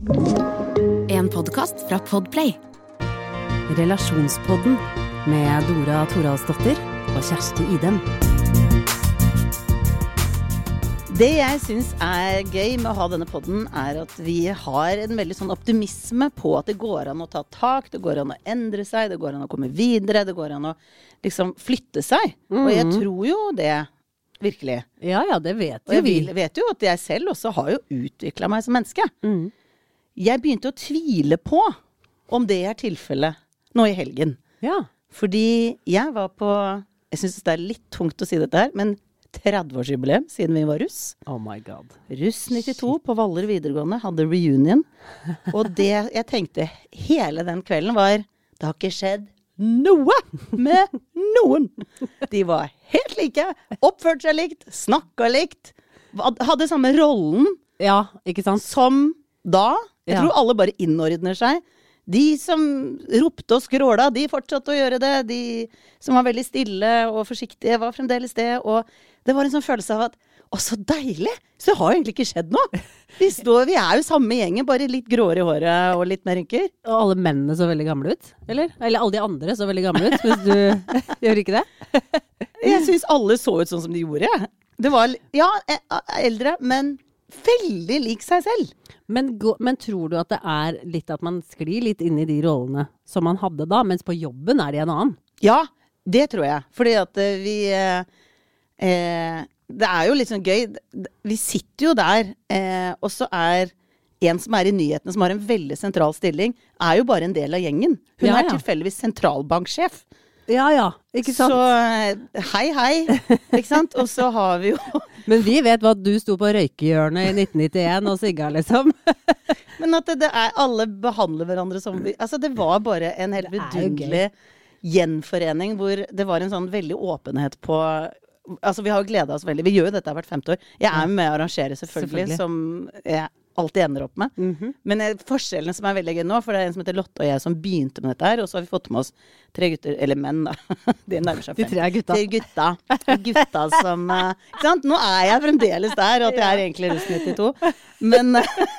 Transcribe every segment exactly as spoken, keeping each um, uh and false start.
En podcast fra Podplay. Relasjonspodden med Dora Thoralsdottir og Kjersti Idem. Det jeg synes er gøy med å ha denne podden er at vi har en veldig sånn optimisme på at det går an å ta tak, det går an å endre seg, det går an å komme videre, det går an å liksom flytte seg. Mm. Og jeg tror jo det, virkelig. Ja, ja, det vet jo vi. Og jeg vet jo at jeg selv også har jo utviklet meg som menneske. Mm. Jeg begynte å tvile på om det er tilfellet nå i helgen. Ja. Fordi jeg var på, jeg synes det er litt tungt å si dette her, men tretti-årsjubileum siden vi var russ. Oh my god. Russ nittito på Valler videregående hadde reunion. Og det jeg tenkte hele den kvelden var, det har ikke skjedd noe med noen. De var helt like, oppførte seg likt, snakket likt, hadde samme rollen. Ja, ikke sant? Som da. Jeg Ja. tror alle bare innordner seg. De som ropte og skråla, de fortsatte å gjøre det. De som var veldig stille og forsiktige var fremdeles det. Og det var en sånn følelse av at, å så deilig! Så det har jo egentlig ikke skjedd noe. Vi, står, vi er jo samme gjengen, bare litt gråere i håret og litt mer rynker. Og alle mennene så veldig gamle ut, eller? Eller alle de andre så veldig gamle ut, hvis du gjør ikke det? Jeg synes alle så ut sånn som de gjorde. Det var, ja, eldre, men veldig lik seg selv. Men, gå, men tror du at det er litt at man sklir litt inn i de rollene som man hadde da, mens på jobben er de en annen? Ja, det tror jeg. Fordi at vi eh, eh, det er jo litt sånn gøy. Vi sitter jo der, eh, og så er en som er i nyhetene, som har en veldig sentral stilling, er jo bare en del av gjengen. Hun Ja, er ja. tilfeldigvis sentralbanksjef. Ja, ja, ikke sant? Så hei, hei, ikke sant? Og så har vi jo... Men vi vet hva du sto på røykehjørnet i nitten nittien og sigga, liksom. Men at det, det er, alle behandler hverandre som vi... Altså, det var bare en helt Det er jo vidunderlig gjenforening, hvor det var en sånn veldig åpenhet på... Altså, vi har jo gledet oss veldig. Vi gjør jo dette hvert femte år. Jeg er med å arrangere, selvfølgelig, Selvfølgelig. som jeg alltid ender opp med. Mhm. Men eh, forskjellene som er veldig gøy nå, for det er en som heter Lotte og jeg som begynte med dette her, og så har vi fått med oss tre gutter, eller menn da, de nærmer seg De fem. tre er gutta. De gutta. De gutta som, eh, ikke sant? Nå er jeg fremdeles der, at jeg er egentlig russ nittito. Men,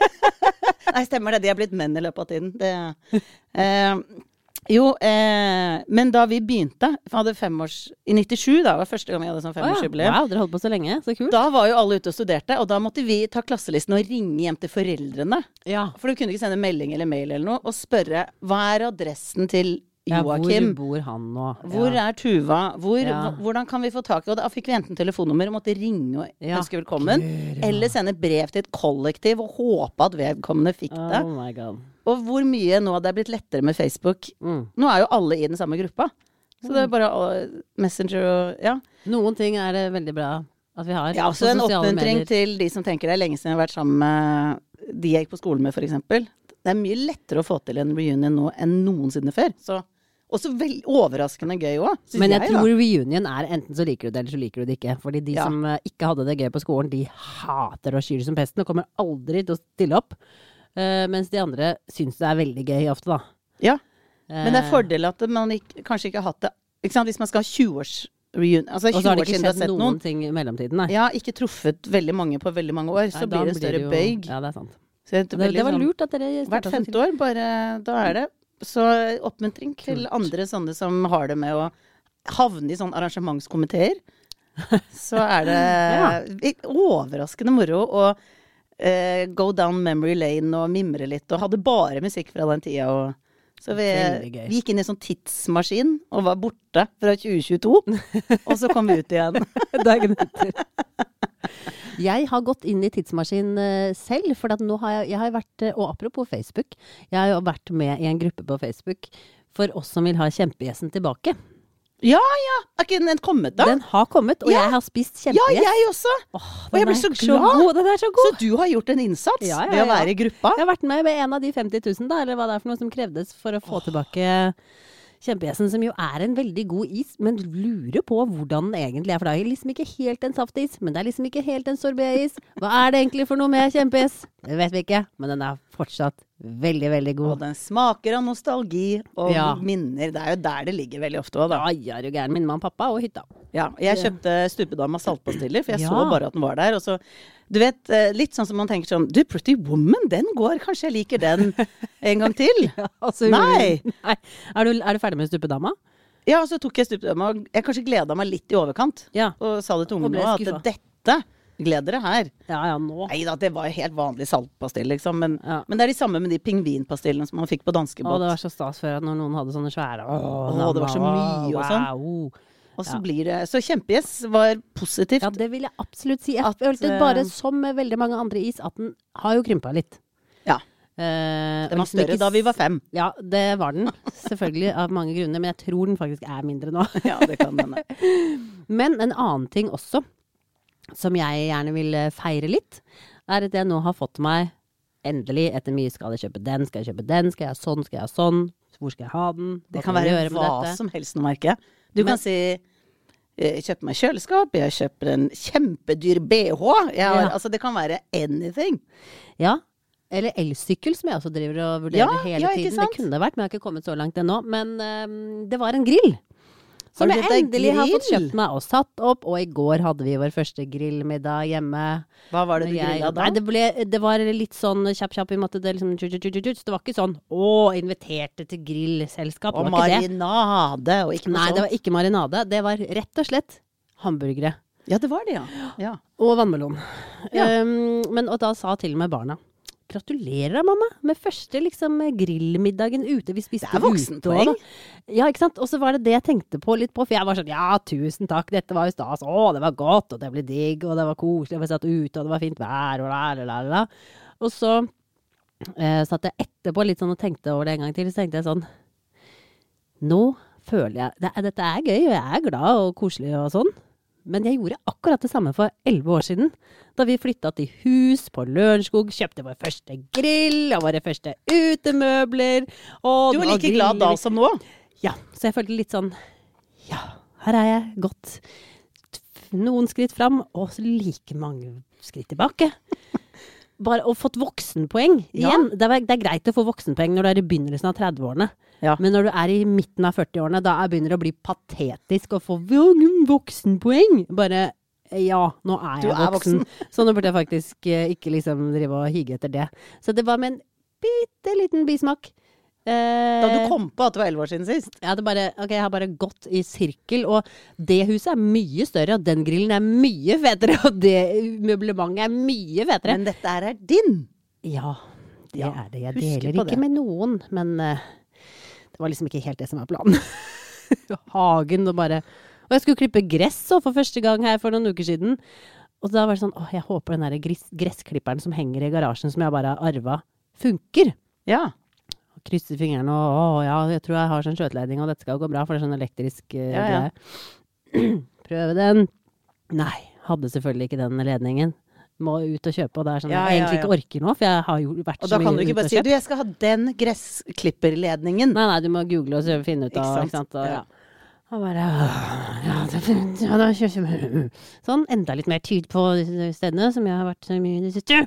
nei, stemmer det, de har blitt menn i løpet av tiden. Det, eh, jo, eh, men da vi begynte, for hadde femårs, i nittisju da, var første gang vi hadde sånn femårsjubileum. Wow, dere holdt på så lenge, så kult. Da var jo alle ute og studerte, og da måtte vi ta klasselisten og ringe hjem til foreldrene. Ja. For du kunne ikke sende melding eller mail eller noe, og spørre, hva er adressen til Ja, hvor Joakim? bor han nå? Hvor Ja. er Tuva? Hvor, Ja. hva- hvordan kan vi få tak i? Og da fikk vi enten telefonnummer og måtte ringe og Ja. ønske velkommen, Gud, ja. eller sende brev til et kollektiv og håpe at vedkommende fikk det. Oh my god. Og hvor mye nå det er blitt lettere med Facebook. Mm. Nå er jo alle i den samme gruppa. Så det er bare uh, Messenger og, ja. Noen ting er det veldig bra at vi har. Ja, på så en sosiale oppmuntring medier. til de som tenker det er lenge siden jeg har vært sammen med de jeg gikk på skolen med, for eksempel. Det er mye lettere å få til en reunion nå enn noensinne før. Så også veldig overraskende gøy også, synes Men jeg, jeg, tror da. reunion er enten så liker du det, eller så liker du det ikke. Fordi de Ja. som eh, ikke hadde det gøy på skolen, de hater og skyr som pesten og kommer aldri til å stille opp. Eh, mens de andre syns det er veldig gøy ofte, da. Ja, men det er Eh, fordel at man ikke, kanskje ikke har hatt det, ikke sant? Hvis man skal ha tjue-års reunion, altså Og så tjue har det år ikke siden du har skjedd sett noen noen, ting i mellomtiden, nei. ja, ikke truffet veldig mange på veldig mange år, så Nei, da blir det større jo- bøyg. Ja, det er sant. Så det, er Det, veldig det var sånn- lurt at dere Hvert startet så femte år, bare, da er det. Så oppmuntring til Kult. andre sånne som har det med å havne i sånne arrangementskomiteer. Så er det overraskende moro å eh, go down memory lane og mimre litt, og hadde bare musikk fra den tida. Og, så vi, Veldig gøy. vi gikk inn i en sånn tidsmaskin og var borte fra tjue tjueto, og så kom vi ut igjen. Dagen etter. Jeg har gått inn i tidsmaskin eh, selv, for at nå har jeg, jeg har vært, eh, og apropos Facebook, jeg har jo vært med i en gruppe på Facebook for oss som vil ha kjempegjessen tilbake. Ja, ja, er ikke den kommet da? Den har kommet, og Ja. jeg har spist Ja, kjempegjess. jeg også. Åh, Og jeg den ble er så glad. god, den er så Så god. du har gjort en innsats Ja, ja, ved å ja. være i gruppa. Jeg har vært med med en av de femti tusen da, eller hva det er for noe som krevdes for å få tilbake kjempegjessen, som jo er en veldig god is, men lurer på hvordan den egentlig er, for det er liksom ikke helt en saftis, men det er liksom ikke helt en sorbet-is. Hva er det egentlig for noe med kjempegjess? Det vet vi ikke, men den er fortsatt veldig, veldig god. Og den smaker av nostalgi og Ja. minner. Det er jo der det ligger veldig ofte også, da. Ja, ja, er du gæren. Min mamma og pappa og hytta. Ja, jeg kjøpte Stupedama saltpastiller, for jeg Ja. så bare at den var der. Og så, du vet, eh, litt sånn som man tenker sånn, du, Pretty Woman, den går, kanskje jeg liker den en gang til? Altså, Nei. Nei. Er, du, er du ferdig med Stupedama? Ja, og så tok jeg Stupedama, og jeg kanskje gledet meg litt i overkant, Ja. og sa det til Og ble ungene skuffet. at dette gleder dere her. Ja, ja, nå. Nei da, det var jo helt vanlig saltpastill, liksom. Men, Ja. men det er de samme med de pingvinpastillene som man fikk på Å, det danskebåt. var så stas før at når noen hadde sånne svære Å, det var så mye og sånn. Wow. Og så Ja. blir det Så kjempeis var positivt. Ja, det vil jeg absolutt si. Jeg At, følte eh, bare som med veldig mange andre is, at den har jo krympa litt. Ja. Eh, Den og var liksom større ikke da vi var fem. Ja, det var den. Selvfølgelig av mange grunner, men jeg tror den faktisk er mindre nå. Ja, det kan hende. Men en annen ting også, som jeg gjerne vil eh, feire litt, er at jeg nå har fått meg, endelig, etter mye skal jeg kjøpe den, skal jeg kjøpe den, skal jeg ha sånn, skal jeg ha sånn, hvor skal jeg ha den? Hva Det kan jeg være gjøre med hva dette? som helst nå, merker jeg. Du Men- kan si jeg kjøper meg kjøleskap, jeg kjøper en kjempedyr B H. Jeg har, Ja. Altså, det kan være anything. Ja, eller elsykkel som jeg også driver og vurderer Ja, hele ja, ikke tiden. sant? Det kunne det vært, men jeg har ikke kommet så langt ennå. Men øhm, det var en grill. Som Har du jeg kjøpt deg endelig har fått grill? kjøpt meg og satt opp. Og i går hadde vi vår første grillmiddag hjemme. Hva var det du Når jeg- grilla da? Nei, det, ble, det var litt sånn kjapp-kjapp. Vi måtte det liksom tjut, tjut, tjut, tjut. Så det var ikke sånn å, inviterte til grillselskap. Og Det var ikke det. marinade, og ikke noe Nei, det sånt. var ikke marinade. Det var rett og slett hamburgere. Ja, det var det, ja. ja. Og vannmelon. Ja. Um, men, og da sa til og med barna gratulerer da, mamma, med første liksom grillmiddagen ute. Vi spiste Det er voksenpoeng. ute, og da- Ja, ikke sant? Og så var det det jeg tenkte på litt på, for jeg var sånn, ja, tusen takk, dette var jo stas, å, det var godt, og det ble digg, og det var koselig, og vi satt ute, og det var fint vær, og la, la, la, la. Og så eh, satt jeg etterpå litt sånn og tenkte over det en gang til, så tenkte jeg sånn, nå føler jeg, det, er- dette er gøy, og jeg er glad og koselig og sånn, men jeg gjorde akkurat det samme for elleve år siden, da vi flyttet til hus på Lørenskog, kjøpte vår første grill, og våre første utemøbler, og Du var nå like glad da griller vi. som nå. Ja, så jeg følte litt sånn, ja, her er jeg gått noen skritt fram, og så like mange skritt tilbake. Bare, og fått voksenpoeng Ja. igjen. Det er, det er greit å få voksenpoeng når du er i begynnelsen av trettiårene. Ja. Men når du er i midten av førtiårene, da er- begynner det å bli patetisk å få vo- voksenpoeng. Bare, ja, nå er Du jeg er voksen. voksen. Så nå burde jeg faktisk eh, ikke liksom drive og hige etter det. Så det var med en bitte liten bismak. Eh, Da du kom på at det var elleve år siden sist. jeg hadde bare, ok, jeg har bare gått i sirkel, og det huset er mye større, og den grillen er mye fetere, og det møblementet er mye fetere. Men dette her er din. Ja, det Ja, er det. Jeg husker deler på ikke det. med noen, men eh, det var liksom ikke helt det som var planen. Hagen og bare... Og jeg skulle klippe gress så for første gang her for noen uker siden. Og da var det sånn, åh, jeg håper den der gress, gressklipperen som henger i garasjen, som jeg bare har arvet, funker. Ja. Og krysser fingrene, og åh, ja, jeg tror jeg har sånn skjøteledning, og dette skal gå bra, for det er sånn elektrisk uh, Ja, ja. greie. Prøve den. Nei, hadde selvfølgelig ikke den ledningen. Må ut og kjøpe, og det er sånn Ja, jeg ja, egentlig ja. ikke orker nå, for jeg har jo vært Og så da kan mye du ikke ute bare og si kjøpt. du, jeg skal ha den gressklipperledningen. Nei, nei, du må google og så finne ut av, Ikke sant? ikke sant? Og, Ja. og bare, ja, det, ja, da kjører vi. Sånn, enda litt mer tid på disse stedene, som jeg har vært så mye i det siste.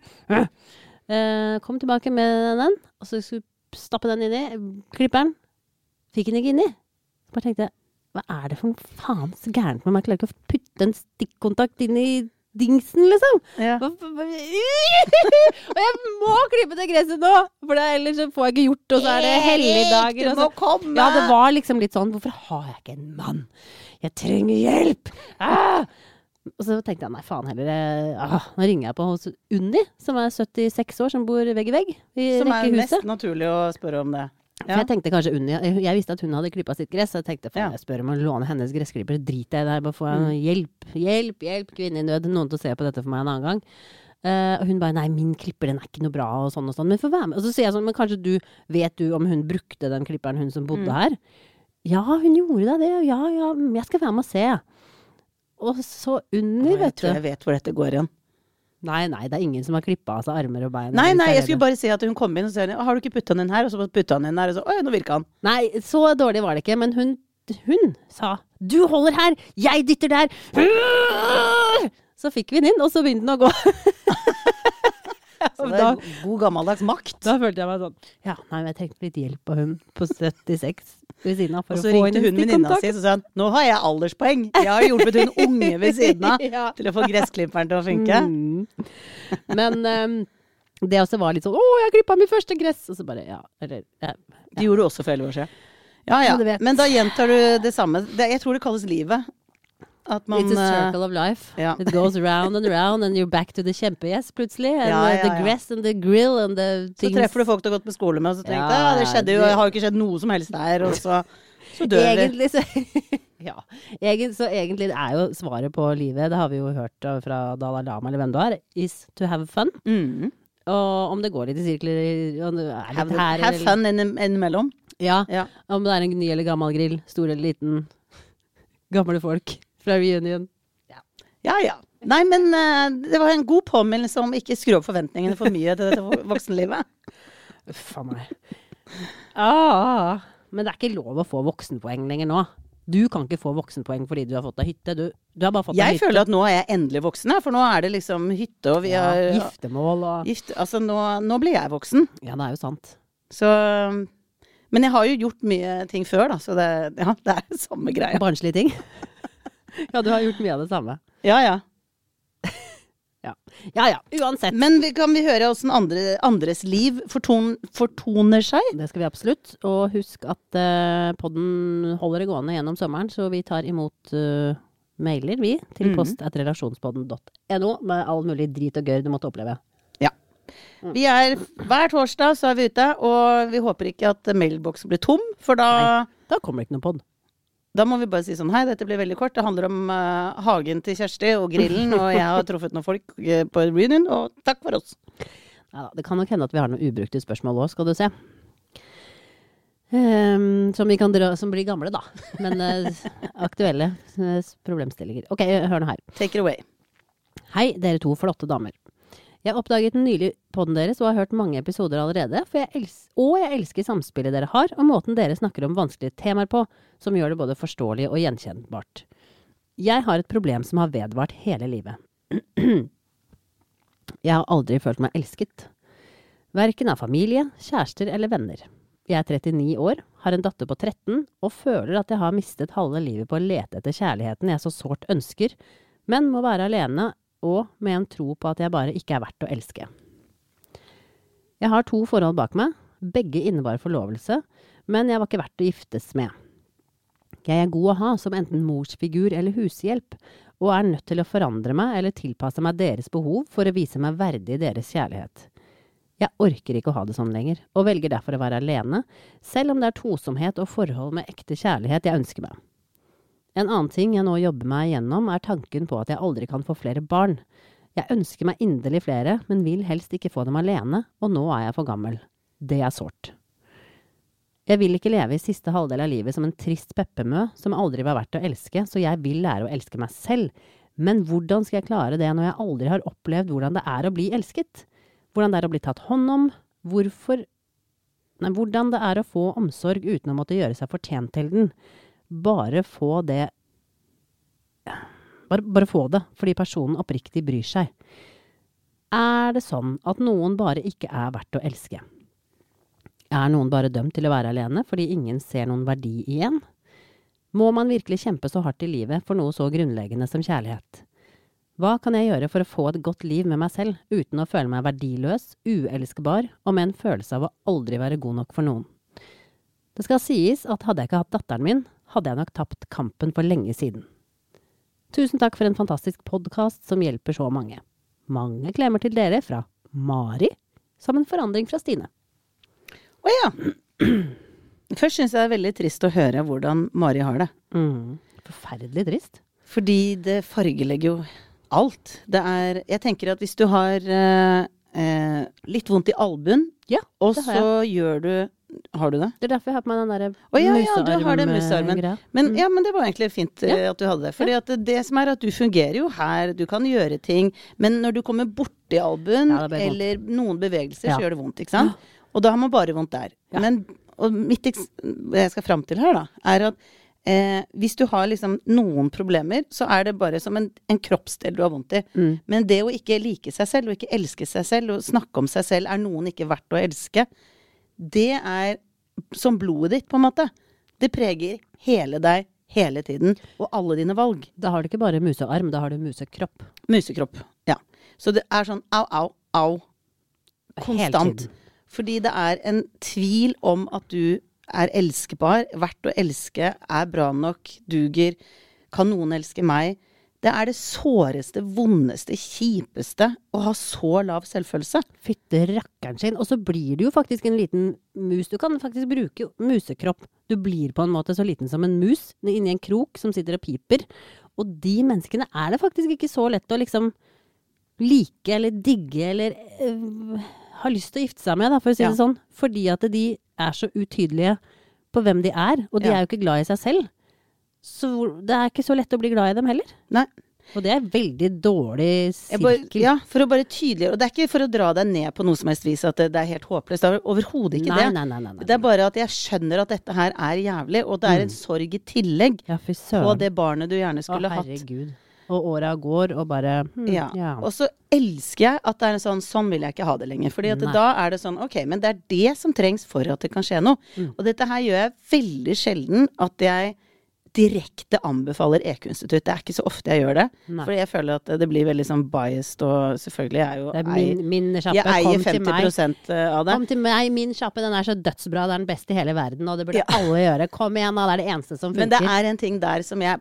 Eh, kom tilbake med den, og så skulle jeg stappe den inn i klipperen. Fikk den ikke inn i. Bare tenkte, hva er det for noe faen så gærent med meg? Jeg klarer ikke å putte en stikkontakt inn i dingsen, liksom. Ja. Hva- hva- Og jeg må klippe det gresset nå, for det, ellers så får jeg ikke gjort, og så er det helligdager. Du og må så- komme! Ja, det var liksom litt sånn, hvorfor har jeg ikke en mann? Jeg trenger hjelp! Ah! Og så tenkte jeg, nei faen heller, jeg- ah, nå ringer jeg på hos Unni, som er syttiseks år, som bor vegg i vegg i Som er rekkehuset. mest naturlig å spørre om det. For jeg tenkte kanskje Unni, jeg, jeg visste at hun hadde klippet sitt gress, så jeg tenkte, faen, Ja. jeg spør om å låne hennes gressklipper, drit jeg der, bare få en hjelp, hjelp, hjelp, kvinne i nød, noen til å se på dette for meg en annen gang. Eh, og hun bare, nei, min klipper, den er ikke noe bra, og sånn og sånn, men få være med. Og så sier jeg sånn, men kanskje du, vet du om hun brukte den klipperen, hun som bodde her? Ja, hun gjorde da det, ja, ja, jeg skal være med og se. Og så Unni, Jeg vet tror du. jeg vet hvor dette går igjen. Nei, nei, det er ingen som har klippet av seg armer og bein. Nei, eller nei, jeg så er skulle det- bare si at hun kom inn og sa har du ikke puttet den inn her? Og så puttet han inn her, og så oi, nå virka han. Nei, så dårlig var det ikke, men hun, hun sa, du holder her, jeg dytter der. Så fikk vi den inn, og så begynte den å gå. Så det er god gammeldags makt. Da følte jeg meg sånn, ja, nei, jeg trengte litt hjelp av hun på syttiseks ved siden av for og så å få ringte hun venninna si, så sa han, nå har jeg alderspoeng. Jeg har hjulpet hun unge ved siden av ja. til å få gressklipperen til å funke. Mm. Men um, det også var litt sånn, å, jeg klippet min første gress. Og så bare, ja, eller... Ja, ja. Det gjorde du også for elleve år siden. Ja, ja. Men da gjentar du det samme. Det, jeg tror det kalles livet. At man, It's a circle of life. Ja. It goes round and round, and you're back to the kjempegjess plutselig. And ja, ja, ja. the gress and the grill and the things. Så treffer du folk du har gått på skole med, og så tenkte jeg, ja, det skjedde jo, jeg har jo ikke skjedd noe som helst der, og så, så dør egentlig, så, ja. Egentlig, så egentlig er jo svaret på livet, det har vi jo hørt fra Dalai Lama, eller hvem du er, is to have fun. Mm. Og om det går litt i sirkler, om det er litt have, her, have eller, fun innimellom. ja, Ja. om det er en ny eller gammel grill, stor eller liten, gamle folk fra reunion. Ja, ja. Nei, men uh, det var en god påminnelse om ikke skru opp forventningene for mye til dette voksenlivet. Uff a meg. Ah, men det er ikke lov å få voksenpoeng lenger nå. Du kan ikke få voksenpoeng fordi du har fått deg hytte. Du, du har bare fått deg Jeg hytte. føler at nå er jeg endelig voksen, for nå er det liksom hytte, og vi ja, har giftermål og gift, altså nå, nå blir jeg voksen. Ja, det er jo sant. Så, men jeg har jo gjort mye ting før, da, så det, ja, det er det samme greia. Barnslige ting. Ja, du har gjort mye av det samme. Ja, ja. Ja, ja, ja, uansett. Men vi, kan vi høre hvordan andre, andres liv forton, fortoner seg? Det skal vi absolutt. Og husk at uh, podden holder det gående gjennom sommeren, så vi tar imot uh, mailer, vi, til Mhm. post at relasjonspodden punktum no med all mulig drit og gørr du måtte oppleve. Ja. Vi er, hver torsdag så er vi ute, og vi håper ikke at mailboksen blir tom, for da... Da kommer det ikke noen podd. Da må vi bare si sånn, hei, dette blir veldig kort. Det handler om uh, hagen til Kjersti og grillen, og jeg har truffet noen folk uh, på reunion, og takk for oss. Ja, det kan nok hende at vi har noen ubrukte spørsmål også, skal du se. Um, som, vi kan dra, som blir gamle da. Men uh, aktuelle uh, problemstillinger. Ok, hør nå her. Take it away. Hei, dere to flotte damer. Jeg oppdaget den nylig podden deres og har hørt mange episoder allerede, for jeg els- og jeg elsker samspillet dere har, og måten dere snakker om vanskelige temaer på, som gjør det både forståelig og gjenkjennbart. Jeg har et problem som har vedvart hele livet. Jeg har aldri følt meg elsket. Hverken av familie, kjærester eller venner. Jeg er trettini år, har en datter på tretten, og føler at jeg har mistet halve livet på å lete etter kjærligheten jeg så sårt ønsker, men må være alene og med en tro på at jeg bare ikke er verdt å elske. Jeg har to forhold bak meg, begge innebar forlovelse, men jeg var ikke verdt å giftes med. Jeg er god å ha som enten morsfigur eller hushjelp, og er nødt til å forandre meg eller tilpasse meg deres behov for å vise meg verdig deres kjærlighet. Jeg orker ikke å ha det sånn lenger, og velger derfor å være alene, selv om det er tosomhet og forhold med ekte kjærlighet jeg ønsker meg. En annen ting jeg nå jobber meg igjennom er tanken på at jeg aldri kan få flere barn. Jeg ønsker meg inderlig flere, men vil helst ikke få dem alene, og nå er jeg for gammel. Det er sårt. Jeg vil ikke leve i siste halvdel av livet som en trist peppemø som aldri var verdt å elske, så jeg vil lære å elske meg selv. Men hvordan skal jeg klare det når jeg aldri har opplevd hvordan det er å bli elsket? Hvordan det er å bli tatt hånd om? Hvorfor? Nei, hvordan det er å få omsorg uten å måtte gjøre seg fortjent til den? Bare få det bare, bare få det, fordi personen oppriktig bryr seg. Er det sånn at noen bare ikke er verdt å elske? Er noen bare dømt til å være alene fordi ingen ser noen verdi i en? Må man virkelig kjempe så hardt i livet for noe så grunnleggende som kjærlighet? Hva kan jeg gjøre for å få et godt liv med meg selv, uten å føle meg verdiløs, uelskbar, og med en følelse av å aldri være god nok for noen? Det skal sies at hadde jeg ikke hatt datteren min, hadde jeg nok tapt kampen for lenge siden. Tusen takk for en fantastisk podcast som hjelper så mange. Mange klemmer til dere fra Mari, som en forandring fra Stine. Å ja. Først synes jeg det er veldig trist å høre hvordan Mari har det. Mm, forferdelig trist. Fordi det fargelegger jo alt. Det er, jeg tenker at hvis du har eh, eh, litt vondt i albuen, Ja, og det har så gjør du, har du det? Det er derfor jeg har på meg den der Å ja, ja, du har det musearmen. greia. Men, ja, men det var egentlig fint eh, at du hadde det. Fordi at det, det som er at du fungerer jo her, du kan gjøre ting, men når du kommer borti albuen, Ja, det blir vondt. eller noen bevegelser, Ja. så gjør det vondt, ikke sant? Og da har man bare vondt der. Ja. Men, og mitt, eks- det jeg skal frem til her da, er at eh, hvis du har liksom noen problemer, så er det bare som en, en kroppsdel du har vondt i. Mm. Men det å ikke like seg selv, og ikke elske seg selv, og snakke om seg selv, er noen ikke verdt å elske, det er som blodet ditt, på en måte. Det preger hele deg, hele tiden, og alle dine valg. Da har du ikke bare musearm, da har du musekropp. Musekropp, ja. Så det er sånn au, au, au. Konstant. Fordi det er en tvil om at du er elskbar, verdt å elske, er bra nok, duger, kan noen elske meg. Det er det såreste, vondeste, kjipeste å ha så lav selvfølelse. Fytte rakkeren sin. Og så blir du jo faktisk en liten mus. Du kan faktisk bruke musekropp. Du blir på en måte så liten som en mus inni en krok som sitter og piper. Og de menneskene er det faktisk ikke så lett å liksom like eller digge eller øh, ha lyst til å gifte seg med, da, for å si Ja. det sånn. Fordi at de er så utydelige på hvem de er. Og de Ja. er jo ikke glad i seg selv. Så det er ikke så lett å bli glad i dem heller. Nei. Og det er veldig dårlig Jeg bare, sirkel. ja, for å bare tydeliggjøre. Og det er ikke for å dra deg ned på noe som helst vis at det, det er helt håpløst. Det er overhodet ikke nei, det. nei, nei, nei, nei. Det er bare at jeg skjønner at dette her er jævlig, og det er en sorg i tillegg Ja, fy på søren. det barnet du gjerne Å, skulle hatt. herregud. Og åra går, og bare hm, Ja. ja. Og så elsker jeg at det er en sånn, sånn vil jeg ikke ha det lenger. Fordi at Nei. da er det sånn, ok, men det er det som trengs for at det kan skje noe. Mm. Og dette her gjør jeg veldig sjelden at jeg direkte anbefaler E Q-institutt. Det er ikke så ofte jeg gjør det. Nei. Fordi jeg føler at det blir veldig sånn biased, og selvfølgelig er jo Det er min, min sjappe. jeg eier Kom til femti meg. prosent av det. Kom til meg, min sjappe, den er så dødsbra. Det er den beste i hele verden, og det burde Ja. alle gjøre. Kom igjen, da. Det er det eneste som funker. Men det er en ting der som jeg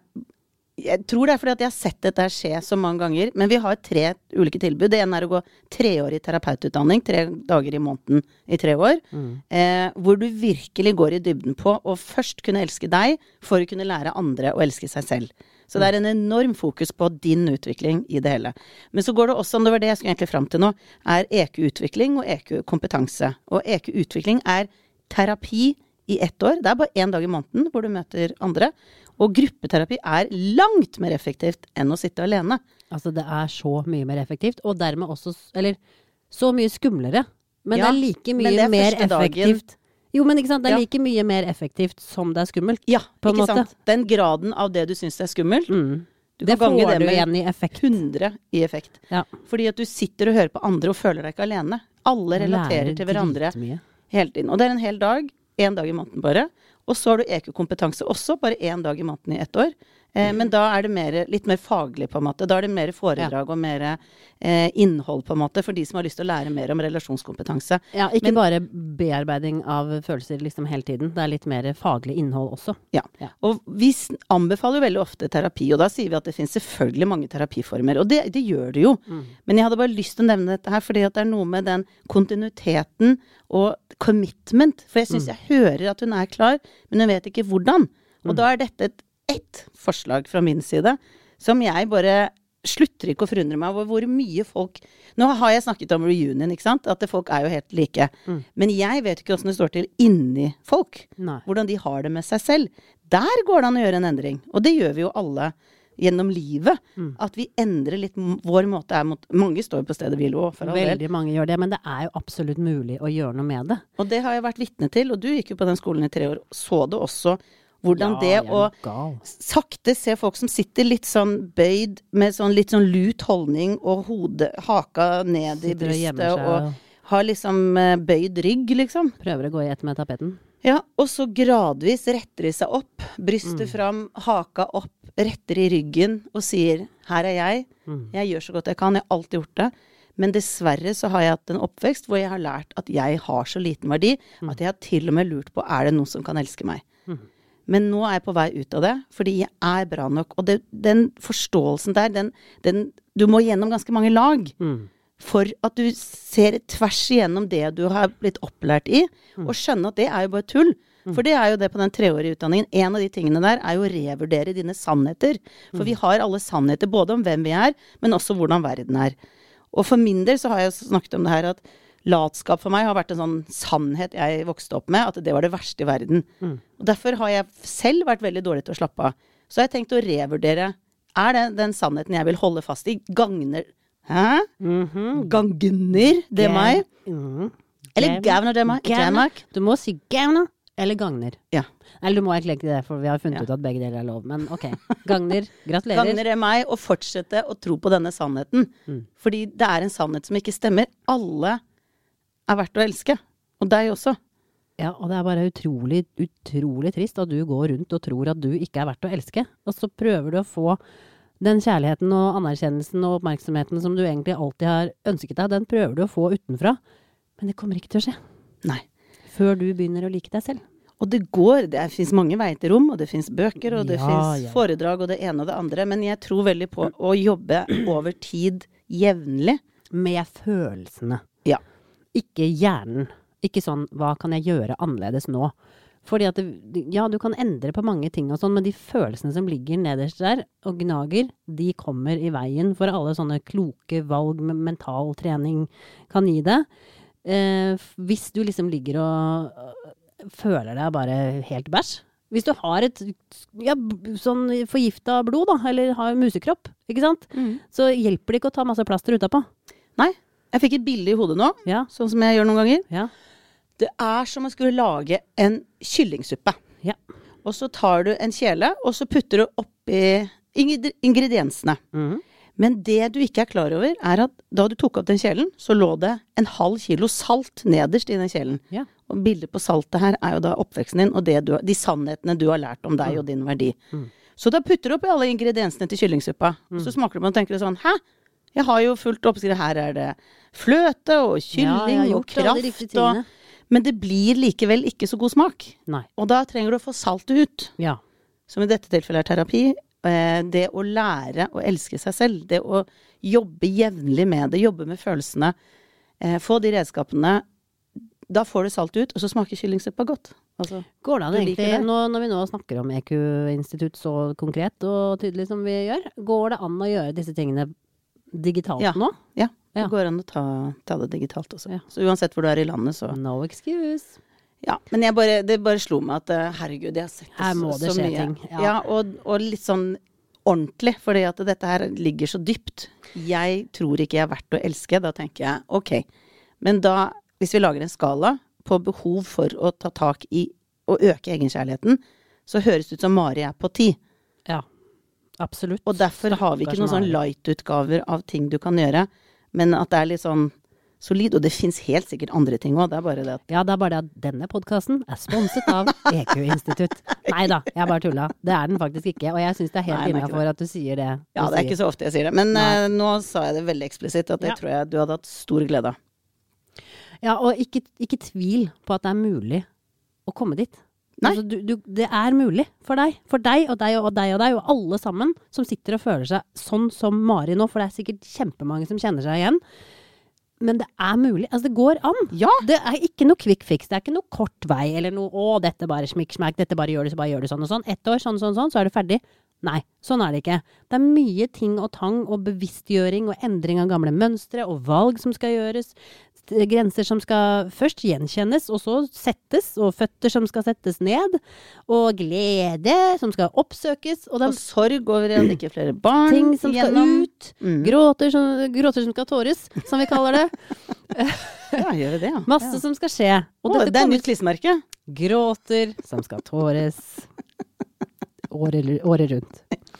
Jeg tror det er fordi at jeg har sett dette skje så mange ganger. Men vi har tre ulike tilbud. Det ene er å gå treårig terapeututdanning, tre dager i måneden i tre år. Mm. Eh, hvor du virkelig går i dybden på å først kunne elske deg, for å kunne lære andre å elske seg selv. Så det er en enorm fokus på din utvikling i det hele. Men så går det også, om det var det jeg skulle egentlig fram til nå, er E Q-utvikling og E Q-kompetanse. Og E Q-utvikling er terapi i ett år. Det er bare én dag i måneden hvor du møter andre. Og gruppeterapi er langt mer effektivt enn å sitte alene. Altså, det er så mye mer effektivt, og dermed også, eller så mye skumlere. Men Ja, det er like men mye det er mer første dagen. effektivt. Jo, men ikke sant, det er Ja. like mye mer effektivt som det er skummelt. Ja, På en ikke måte. sant? Den graden av det du syns er skummelt, Mm. du Det kan gange får det du med igjen i effekt. hundre i effekt. Ja. Fordi at du sitter og hører på andre og føler deg ikke alene. Alle relaterer Lærer til hverandre dritmye. hele tiden. Og det er en hel dag, én dag i måneden bare. Og så har du E Q-kompetanse også, bare én dag i måneden i ett år. Eh, men da er det mer, litt mer faglig, på en måte. Da er det mer foredrag og mer eh, innhold, på en måte, for de som har lyst til å lære mer om relasjonskompetanse. Ja, ikke Men- bare bearbeiding av følelser liksom hele tiden. Det er litt mer faglig innhold også. Ja. Ja. Og vi s- anbefaler jo veldig ofte terapi, og da sier vi at det finnes selvfølgelig mange terapiformer. Og det, det gjør det jo. Mm. Men jeg hadde bare lyst til å nevne dette her, fordi at det er noe med den kontinuiteten og commitment. For jeg syns jeg hører at hun er klar, men hun vet ikke hvordan. Og da er dette et, ett forslag fra min side, som jeg bare slutter ikke å forundre meg over hvor mye folk... Nå har jeg snakket om reunion, ikke sant? At det folk er jo helt like. Mm. Men jeg vet ikke hvordan det står til inni folk. Nei. Hvordan de har det med seg selv. Der går det an å gjøre en endring. Og det gjør vi jo alle gjennom livet. Mm. At vi endrer litt m- vår måte er mot... Mange står jo på stedet hvil òg, for all del. Veldig mange gjør det, men det er jo absolutt mulig å gjøre noe med det. Og det har jeg vært vitne til, og du gikk jo på den skolen i tre år, så det også hvordan det jeg er å gal. sakte se folk som sitter litt sånn bøyd, med sånn litt sånn lut holdning, og hodet haka ned i Sitter og gjemmer brystet, seg og og har liksom eh, bøyd rygg, liksom. prøver å gå i ett med tapeten. Ja, og så gradvis retter de seg opp, brystet Mm. fram, haka opp, retter i ryggen og sier, her er jeg, Mm. jeg gjør så godt jeg kan, jeg har alltid gjort det. Men dessverre så har jeg hatt en oppvekst hvor jeg har lært at jeg har så liten verdi, at jeg har til og med lurt på, er det noen som kan elske meg? Mm. Men nå er jeg på vei ut av det, fordi jeg er bra nok. Og det, den forståelsen der, den, den, du må gjennom ganske mange lag Mm. for at du ser tvers igjennom det du har blitt opplært i, Mm. og skjønne at det er jo bare tull. For det er jo det på den treårige utdanningen. En av de tingene der er jo å revurdere dine sannheter. For vi har alle sannheter, både om hvem vi er, men også hvordan verden er. Og for min del så har jeg snakket om det her at latskap for meg har vært en sånn sannhet jeg vokste opp med, at det var det verste i verden. Mm. Og derfor har jeg selv vært veldig dårlig til å slappe av. Så har jeg tenkt å revurdere, er det den sannheten jeg vil holde fast i? Gagner, hæ? Mhm. Gagner det meg? Mhm. Eller gavner det meg? Gavner. Danmark? Du må si gavner. Eller gagner. Ja. Eller du må egentlig ikke det, for vi har funnet Ja. ut at begge deler er lov. Men ok, gagner, gratulerer. Gagner er meg å fortsette å tro på denne sannheten. Mm. Fordi det er en sannhet som ikke stemmer. Alle er verdt å elske. Og deg også. Ja, og det er bare utrolig, utrolig trist at du går rundt og tror at du ikke er verdt å elske. Og så prøver du å få den kjærligheten og anerkjennelsen og oppmerksomheten som du egentlig alltid har ønsket deg, den prøver du å få utenfra. Men det kommer ikke til å skje. Nei. Før du begynner å like deg selv. Og det går, det finnes mange veier til rom, og det finnes bøker, og det Ja, finnes ja. foredrag, og det ene og det andre. Men jeg tror veldig på å jobbe over tid jevnlig. Med følelsene. Ja. Ikke hjernen. Ikke sånn, hva kan jeg gjøre annerledes nå? Fordi at, det, ja, du kan endre på mange ting og sånn, men de følelsene som ligger nederst der og gnager, de kommer i veien for alle sånne kloke valg med mental trening kan gi det. Eh, hvis du liksom ligger og øh, føler deg bare helt bæsj. Hvis du har et ja, b- sånn forgifta blod da, eller har musekropp, ikke sant? Mm. Så hjelper det ikke å ta masse plaster utapå. Nei, jeg fikk et bilde i hodet nå, Ja, sånn som jeg gjør noen ganger. ja, Det er som å skulle lage en kyllingsuppe. ja. Og så tar du en kjele, og så putter du oppi ingre- ingrediensene. Mhm. Men det du ikke er klar over, er at da du tok opp den kjelen, så lå det en halv kilo salt nederst i den kjelen. Ja. Og bildet på saltet her er jo da oppveksten din, og det du, de sannhetene du har lært om deg og din verdi. Mm. Så da putter du oppi alle ingrediensene til kyllingsuppa. Og så smaker du på den og tenker du sånn, hæ? Jeg har jo fullt oppskrift. Her er det fløte og Ja, jeg kylling har og gjort alle de riktige kraft. Og, tingene. men det blir likevel ikke så god smak. Nei. Og da trenger du å få saltet ut. Ja. Som i dette tilfellet er terapi. Eh, det å lære å elske seg selv. Det å jobbe jevnlig med det. Jobbe med følelsene. Eh, få de redskapene. Da får du salt ut, og så smaker kyllingsuppa godt. Altså, Går det an Du liker egentlig, det? nå, når vi nå snakker om E Q-institutt så konkret og tydelig som vi gjør, går det an å gjøre disse tingene digitalt Ja. nå? ja, det Ja. går an å ta, ta det digitalt også. Ja. Så uansett hvor du er i landet, så No excuse. ja. Men jeg bare, det bare slo meg at eh, herregud, jeg har sett det Her så, må det så skje mye. ting, ja. Ja, og, og litt sånn ordentlig, fordi at dette her ligger så dypt. Jeg tror ikke jeg er verdt å elske. Da tenker jeg, ok. Men da, hvis vi lager en skala på behov for å ta tak i å øke egenkjærligheten, så høres det ut som Mari er på ti. Ja, absolutt. Og derfor har vi ikke noen sånn Mari. light-utgaver av ting du kan gjøre, men at det er litt sånn solid, og det finnes helt sikkert andre ting også, det er bare det at Ja, det er bare det at denne podcasten er sponset av E Q-institutt. Neida, jeg bare tulla. Det er den faktisk ikke, og jeg synes det er helt Nei, den er ikke innenfor at du sier det. ja, du det er sier. ikke så ofte jeg sier det, men Nei. eh, nå sa jeg det veldig eksplisitt, at det Ja. tror jeg du hadde hatt stor glede av. Ja, og ikke, ikke tvil på at det er mulig å komme dit. Nei. Altså, du, du, det er mulig for deg. For deg og deg og deg og deg, og alle sammen som sitter og føler seg sånn som Mari nå, for det er sikkert kjempemange som kjenner seg igjen. Men det er mulig. Altså, det går an. Ja! Det er ikke noe quick fix. Det er ikke noe kort vei, eller noe, å, dette bare smikk-smakk, dette bare gjør det, så bare gjør det sånn og sånn. Ett år, sånn, sånn, sånn, så er du ferdig. Nei, sånn er det ikke. Det er mye ting og tang og bevisstgjøring og endring av gamle mønstre og valg som skal gjøres. Grenser som skal først gjenkjennes og så settes, og føtter som skal settes ned, og glede som skal oppsøkes, og Og de sorg over at ikke flere barn ting som skal igjennom. ut, Mm. gråter som, gråter som skal tåres, som vi kaller det. Ja, gjør vi det, ja. Masse ja. som skal skje. Og Å, dette det er kommer nytt klistmerke. gråter som skal tåres året, året rundt.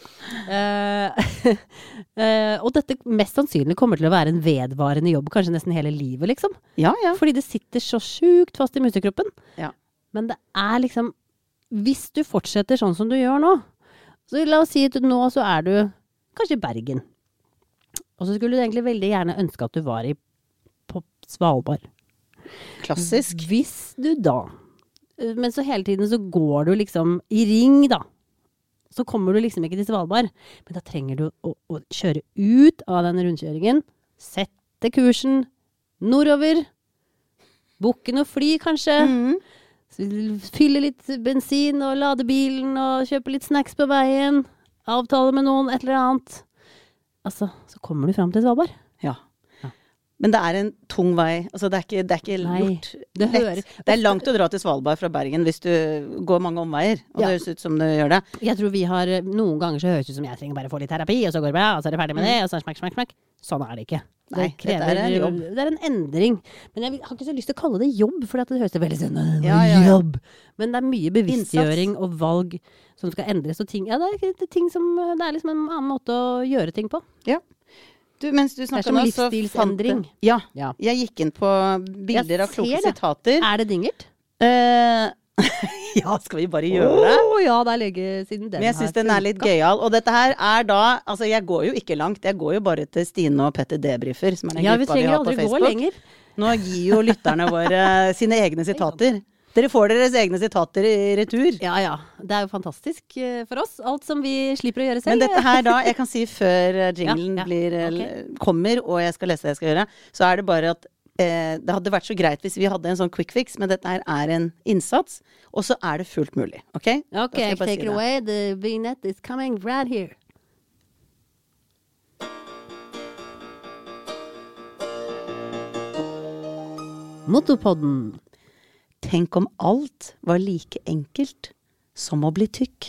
Eh, eh, og dette mest sannsynlig kommer til å være en vedvarende jobb, kanskje nesten hele livet, liksom. Ja, ja. Fordi det sitter så sjukt fast i musekroppen. Ja. Men det er liksom, hvis du fortsetter sånn som du gjør nå, så la oss si at nå så er du kanskje i Bergen. Og så skulle du egentlig veldig gjerne ønske at du var i, på Svalbard. Klassisk. Hvis du da, men så hele tiden så går du liksom i ring da, så kommer du liksom ikke til Svalbard. Men da trenger du å, å kjøre ut av den rundkjøringen, sette kursen nordover, booke noe fly kanskje, Mhm. fylle litt bensin og lade bilen og kjøpe litt snacks på veien, avtale med noen, et eller annet. Altså, så kommer du fram til Svalbard. Ja. Ja. Men det er en tung vei. Altså, det er ikke, det er ikke Nei, gjort det lett. hører- Det er langt å dra til Svalbard fra Bergen hvis du går mange omveier. Og Ja. det høres ut som det gjør det. Jeg tror vi har, noen ganger så høres det ut som jeg trenger bare få litt terapi, og så går det bra, og så er det ferdig med det, og så smekk, smekk, smekk. Sånn er det ikke. Nei, Det krever, dette er en jobb. Det er en endring. Men jeg har ikke så lyst til å kalle det jobb, for det høres veldig sånn Ja, ja, ja. jobb. Men det er mye bevisstgjøring og valg som skal endres. Og ting, ja, det er, det er ting som, det er liksom en annen måte å gjøre ting på. Ja. Du, mens du Det er snakket som nå, så fant livsstilsendring. jeg- Ja, Ja. jeg gikk inn på bilder Jeg av kloke ser det. sitater. Er det dingert? Eh, ja, skal vi bare gjøre det? Å ja, det er lenge siden den Men jeg har synes den er litt funka. gøyal. Og dette her er da, altså jeg går jo ikke langt, jeg går jo bare til Stine og Petter Debriefer, som er den Ja, vi gruppa vi trenger har på aldri gå Facebook. lenger. Nå gir jo lytterne våre sine egne sitater. Dere får deres egne sitater i retur. Ja, ja. Det er jo fantastisk eh, for oss. Alt som vi slipper å gjøre selv. Men dette her da, jeg kan si før eh, jinglen Ja, ja, blir, eh, ok. kommer, og jeg skal lese det jeg skal gjøre, så er det bare at eh, det hadde vært så greit hvis vi hadde en sånn quick fix, men dette her er en innsats, og så er det fullt mulig, ok? Da Ok, skal jeg bare take si it det. away. The vignette is coming right here. Motopodden. Tenk om alt var like enkelt som å bli tykk.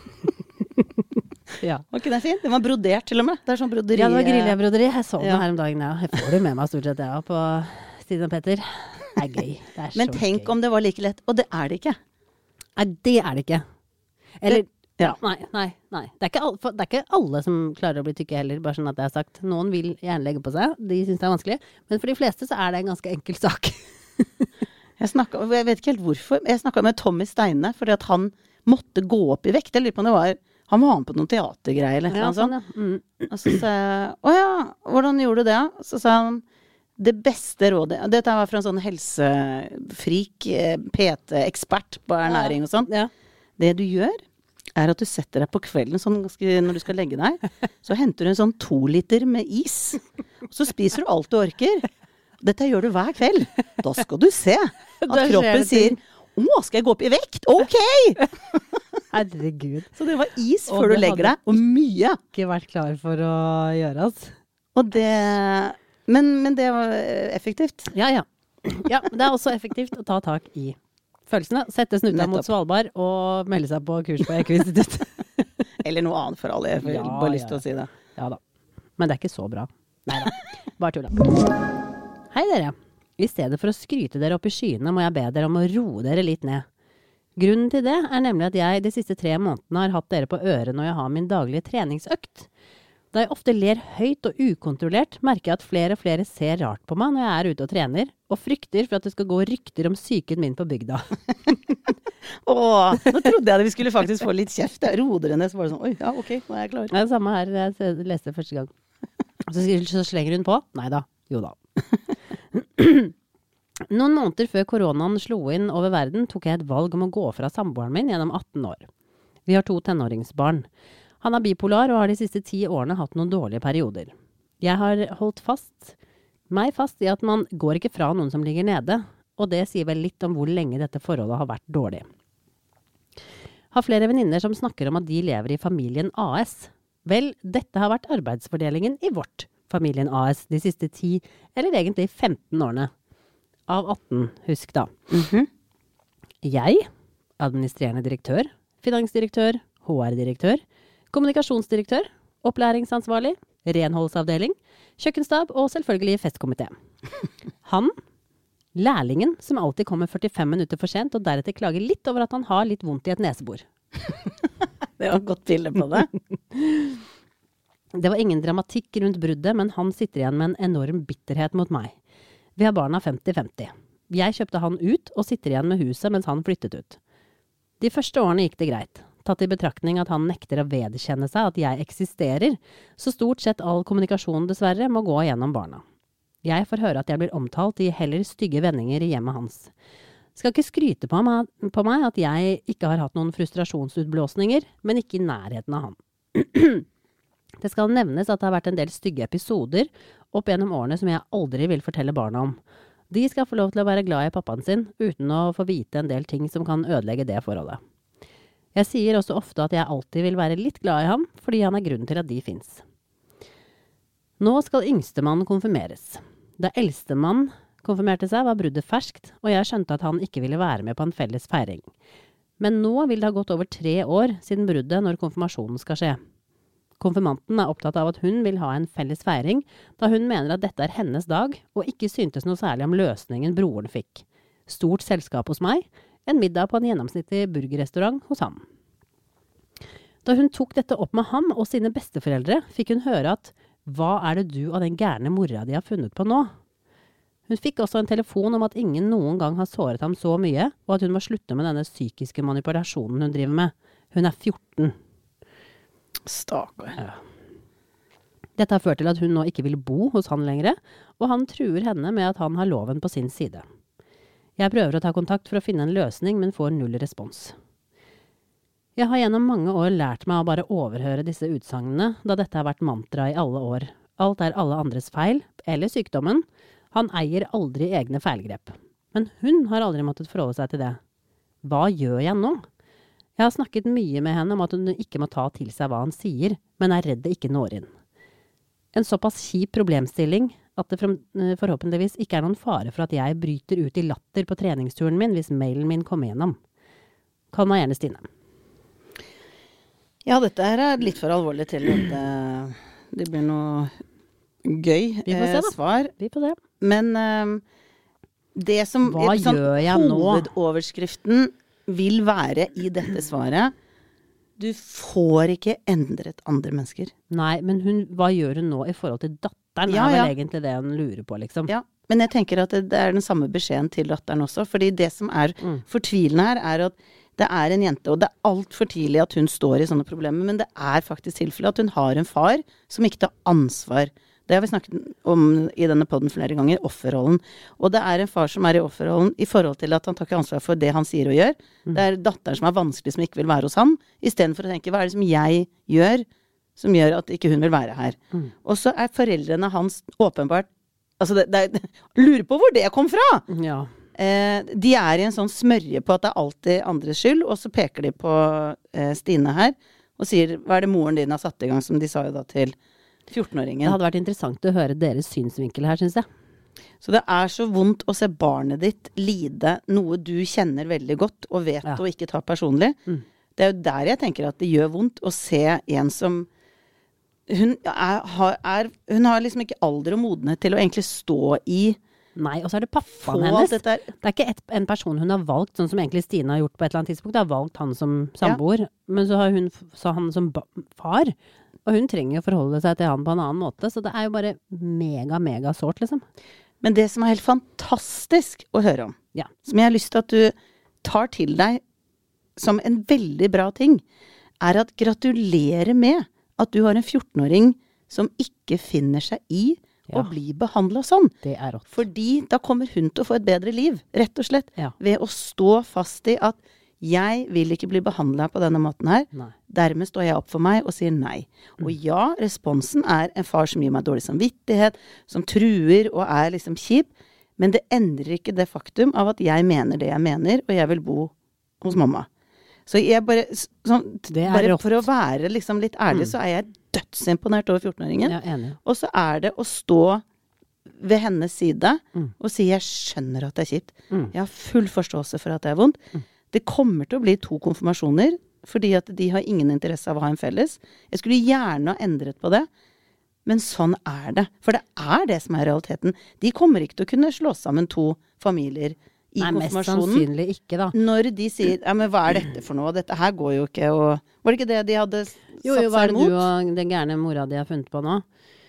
Ja. Var ikke det fint? Den var brodert til og med. Det er sånn broderi. Ja, det var Grilja-broderi. Jeg så den Ja. her om dagen, ja. Jeg får det med meg stort sett, jeg, på Stine og Petter. Det er gøy. Det er Men så tenk gøy. om det var like lett, og det er det ikke. Nei, det er det ikke. Eller, Det- ja. nei, nei, nei. Det er, ikke alle, for det er ikke alle som klarer å bli tykke heller, bare sånn at det er sagt. Noen vil gjerne legge på seg, de synes det er vanskelig. Men for de fleste så er det en ganske enkel sak. Jeg, snakket, jeg vet ikke helt hvorfor. Jeg snakket med Tommy Steine, fordi at han måtte gå opp i vekt. Jeg lurer på om det var, han var med på noen teatergreier eller Ja, noe sånt. sånn, ja. Mm. Og så sa jeg, å ja, hvordan gjorde du det? Så sa han, det beste rådet, dette var fra en sånn helsefrik, eh, P T-ekspert på ernæring og sånt. Ja. Det du gjør, er at du setter deg på kvelden, sånn ganske, når du skal legge deg, så henter du en sånn to liter med is, og så spiser du alt du orker. Dette gjør du hver kveld. Da skal du se at Da skjer kroppen det sier, ting. å, skal jeg gå opp i vekt? Ok! Herregud. Så det var is Og før du det legger hadde deg, og mye. Ikke vært klar for å gjøre oss. Og det, men, men det var effektivt. Ja, ja. Ja, det er også effektivt å ta tak i følelsene. Sette snuta mot Nettopp. Svalbard og melde seg på kurs på Eko-institutt. Eller noe annet for alle, jeg får Ja, bare lyst ja, til å si det. Ja da. Men det er ikke så bra. Nei da. Bare tulla. Hei dere. I stedet for å skryte dere opp i skyene, må jeg be dere om å roe dere litt ned. Grunnen til det er nemlig at jeg de siste tre månedene har hatt dere på øret når jeg har min daglige treningsøkt. Da jeg ofte ler høyt og ukontrollert, merker jeg at flere og flere ser rart på meg når jeg er ute og trener, og frykter for at det skal gå rykter om psyken min på bygda. Åh, nå trodde jeg at vi skulle faktisk få litt kjeft. Jeg roer dere ned, så var det sånn, oi, ja, ok, nå er jeg klar. Det er det samme her, jeg leste det første gang. Så, så slenger hun på. Neida, jo da. Noen måneder før koronaen slo inn over verden, tok jeg et valg om å gå fra samboeren min gjennom atten år. Vi har to tenåringsbarn. Han er bipolar og har de siste ti årene hatt noen dårlige perioder. Jeg har holdt fast, meg fast i at man går ikke fra noen som ligger nede, og det sier vel litt om hvor lenge dette forholdet har vært dårlig. Har flere venninner som snakker om at de lever i familien A S. Vel, dette har vært arbeidsfordelingen i vårt familien A S de siste ti, eller egentlig femten årene. Av atten, husk da. Mhm. Jeg, administrerende direktør, finansdirektør, H R-direktør, kommunikasjonsdirektør, opplæringsansvarlig, renholdsavdeling, kjøkkenstab og selvfølgelig festkomité. Han, lærlingen som alltid kommer førtifem minutter for sent og deretter klager litt over at han har litt vondt i et nesebor. Det var et godt bilde på det. Det var ingen dramatikk rundt bruddet, men han sitter igjen med en enorm bitterhet mot meg. Vi har barna femti femti. Jeg kjøpte han ut og sitter igjen med huset mens han flyttet ut. De første årene gikk det greit, tatt i betraktning at han nekter å vedkjenne seg at jeg eksisterer, så stort sett all kommunikasjon dessverre må gå gjennom barna. Jeg får høre at jeg blir omtalt i heller stygge vendinger i hjemmet hans. Skal ikke skryte på meg, på meg at jeg ikke har hatt noen frustrasjonsutblåsninger, men ikke i nærheten av han. Det skal nevnes at det har vært en del stygge episoder opp gjennom årene som jeg aldri vil fortelle barna om. De skal få lov til å være glad i pappaen sin, uten å få vite en del ting som kan ødelegge det forholdet. Jeg sier også ofte at jeg alltid vil være litt glad i ham, fordi han er grunnen til at de finnes. Nå skal yngstemann konfirmeres. Da eldstemann konfirmerte seg, var bruddet ferskt, og jeg skjønte at han ikke ville være med på en felles feiring. Men nå vil det ha gått over tre år siden bruddet når konfirmasjonen skal skje. Konfirmanten er opptatt av at hun vil ha en felles feiring, da hun mener at dette er hennes dag, og ikke syntes noe særlig om løsningen broren fikk. Stort selskap hos meg, en middag på en gjennomsnittlig burgerrestaurant hos ham. Da hun tok dette opp med ham og sine besteforeldre, fikk hun høre at «Hva er det du og den gærne mora de har funnet på nå?» Hun fikk også en telefon om at ingen noen gang har såret ham så mye, og at hun må slutte med denne psykiske manipulasjonen hun driver med. Hun er fjorten. Stakkar. Ja. Dette har ført til at hun nå ikke vil bo hos han lenger, og han truer henne med at han har loven på sin side. Jeg prøver å ta kontakt for å finne en løsning, men får null respons. Jeg har gjennom mange år lært meg å bare overhøre disse utsagnene, da dette har vært mantra i alle år. Alt er alle andres feil, eller sykdommen. Han eier aldri egne feilgrep. Men hun har aldri måttet forholde seg til det. Hva gjør jeg nå? Jeg har snakket mye med henne om at hun ikke må ta til seg hva han sier, men er redd det ikke når inn. En såpass kjip problemstilling at det forhåpentligvis ikke er noen fare for at jeg bryter ut i latter på treningsturen min hvis mailen min kommer gjennom. Kall meg gjerne Stine. Ja, dette er litt for alvorlig til at det, det blir noe gøy Vi får se, da. eh, svar. Vi får se. Men eh, det som Hva sånn, gjør jeg nå? Hovedoverskriften vil være i dette svaret, du får ikke endret andre mennesker. Nei, men hun, hva gjør hun nå i forhold til datteren? Ja, er vel ja. egentlig det hun lurer på, liksom. Ja, men jeg tenker at det, det er den samme beskjeden til datteren også, fordi det som er Mm. fortvilende her er at det er en jente, og det er alt for tidlig at hun står i sånne problemer, men det er faktisk tilfellet at hun har en far som ikke tar ansvar. Det har vi snakket om i denne podden flere ganger, offerrollen. Og det er en far som er i offerrollen i forhold til at han tar ikke ansvar for det han sier og gjør. Mm. Det er datteren som er vanskelig, som ikke vil være hos han, i stedet for å tenke, hva er det som jeg gjør, som gjør at ikke hun vil være her? Mm. Og så er foreldrene hans åpenbart, altså det, det, lurer på hvor det kom fra! Ja. Eh, de er i en sånn smørje på at det er alltid andres skyld, og så peker de på eh, Stine her, og sier, hva er det moren din har satt i gang, som de sa jo da til fjortenåringen. Det hadde vært interessant å høre deres synsvinkel her, synes jeg. Så det er så vondt å se barnet ditt lide noe du kjenner veldig godt, og vet Ja. og ikke tar personlig. Mm. Det er jo der jeg tenker at det gjør vondt å se en som hun er, har, er, hun har liksom ikke alder og modenhet til å egentlig stå i Nei, og så er det pappaen få hennes. dette her. Det er ikke et, en person hun har valgt, sånn som egentlig Stine har gjort på et eller annet tidspunkt. Hun har valgt han som samboer, men så har hun så han som ba- far. Og hun trenger jo forholde seg til han på en annen måte, så det er jo bare mega, mega sårt, liksom. Men det som er helt fantastisk å høre om, Ja. som jeg har lyst til at du tar til deg som en veldig bra ting, er at gratulerer med at du har en fjortenåring som ikke finner seg i Ja. å bli behandlet sånn. Det er rått. Fordi da kommer hun til å få et bedre liv, rett og slett, Ja. ved å stå fast i at jeg vil ikke bli behandlet på denne måten her. Nei. Dermed står jeg opp for meg og sier nei. Og ja, responsen er en far som gir meg dårlig samvittighet, som truer og er liksom kjip, men det endrer ikke det faktum av at jeg mener det jeg mener, og jeg vil bo hos mamma. Så jeg bare, sånn, Det er bare rått. for å være liksom litt ærlig, så er jeg dødsimponert over fjortenåringen. Jeg er enig. Og så er det å stå ved hennes side Mm. og si jeg skjønner at det er kjipt. Mm. Jeg har full forståelse for at det er vondt. Mm. Det kommer til å bli to konfirmasjoner, fordi at de har ingen interesse av å ha en felles. Jeg skulle gjerne ha endret på det, men sånn er det. For det er det som er realiteten. De kommer ikke til å kunne slå sammen to familier i Nei, mest konfirmasjonen. sannsynlig ikke, da. Når de sier ja, men hva er dette for noe? Dette her går jo ikke. Og var det ikke det de hadde s- Jo, satt jo, hva er seg det imot? du og den gærne mora di har funnet på nå?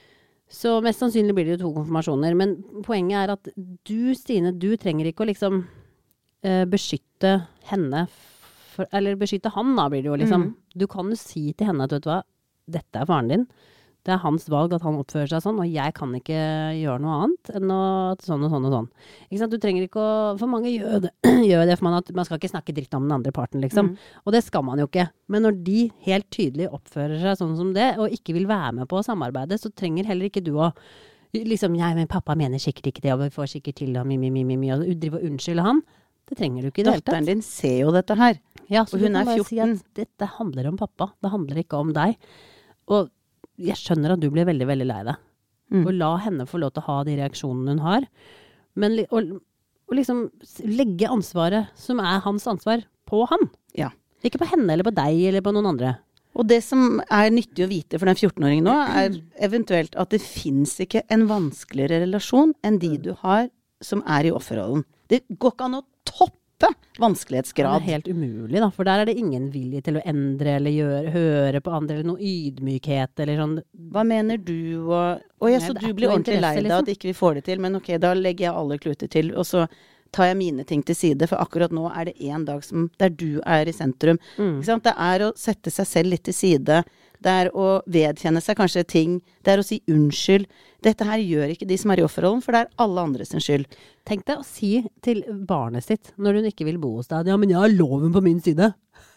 Så mest sannsynlig blir det jo to konfirmasjoner. Men poenget er at du, Stine, du trenger ikke å liksom eh, beskytte henne, for, eller beskytte han da, blir det jo liksom. Mm. Du kan jo si til henne at, vet du hva, dette er faren din. Det er hans valg at han oppfører seg sånn, og jeg kan ikke gjøre noe annet enn å sånn og sånn og sånn. Ikke sant? Du trenger ikke å, for mange gjør det, gjør det for man, at man skal ikke snakke dritt om den andre parten, liksom. Mm. Og det skal man jo ikke. Men når de helt tydelig oppfører seg sånn som det, og ikke vil være med på å samarbeide, så trenger heller ikke du å liksom, nei, men pappa mener sikkert ikke det, og vi får sikkert til, og mi, mi, mi, mi, mi, og drive og unnskylde han. Det trenger du ikke i det hele tatt. Datteren din ser jo dette her. Ja, så og hun du kan er bare si fjorten. at dette handler om pappa, det handler ikke om deg. Og jeg skjønner at du blir veldig, veldig lei deg. Mm. Og la henne få lov til å ha de reaksjonene hun har. Men li- og, og liksom s- legge ansvaret, som er hans ansvar, på han. Ja. Ikke på henne eller på deg eller på noen andre. Og det som er nyttig å vite for den fjortenåringen nå, er eventuelt at det finnes ikke en vanskeligere relasjon enn de du har som er i offerrollen. Det går ikke an å toppe vanskelighetsgrad. Det er helt umulig da, for der er det ingen vilje til å endre eller gjøre, høre på andre, eller noe ydmykhet, eller sånn. Hva mener du? Og, og jeg, så Nei, du det er blir ikke noe ordentlig lei interesse, deg liksom. at ikke vi får det til, men ok, da legger jeg alle kluter til, og så tar jeg mine ting til side, for akkurat nå er det en dag som, der du er i sentrum. Mm. Ikke sant? Det er å sette seg selv litt til side, det er å vedkjenne seg kanskje ting, det er å si unnskyld. Dette her gjør ikke de som er i offerrollen, for det er alle andres skyld. Tenk deg å si til barnet sitt, når hun ikke vil bo hos deg, ja, men jeg har loven på min side.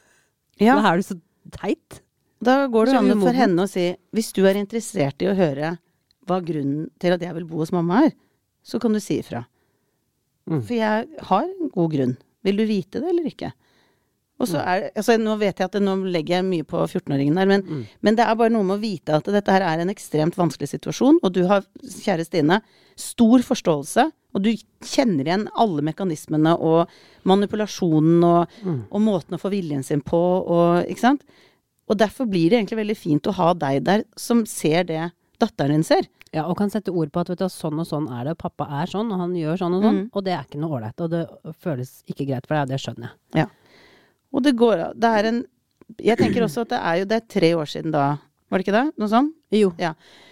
Ja, Da er du så teit. da går det Så an umoden. for henne å si, hvis du er interessert i å høre hva grunnen til at jeg vil bo hos mamma er, så kan du si ifra. Mm. For jeg har en god grunn. Vil du vite det eller ikke? Og så er, altså nå vet jeg at det, nå legger jeg mye på fjortenåringen her, men, Mm. men det er bare noe med å vite at dette her er en ekstremt vanskelig situasjon, og du har, kjære Stine, stor forståelse, og du kjenner igjen alle mekanismene og manipulasjonen og, Mm. og måten å få viljen sin på, og, ikke sant? Og derfor blir det egentlig veldig fint å ha deg der som ser det datteren din ser. Ja, og kan sette ord på at vet du, sånn og sånn er det, pappa er sånn, og han gjør sånn og sånn, Mm. og det er ikke noe ålreit, og det føles ikke greit for deg, og det skjønner jeg. Ja. Og det går, det er en, jeg tenker også at det er jo, det er tre år siden da, var det ikke det? Noe sånt? Jo. Ja.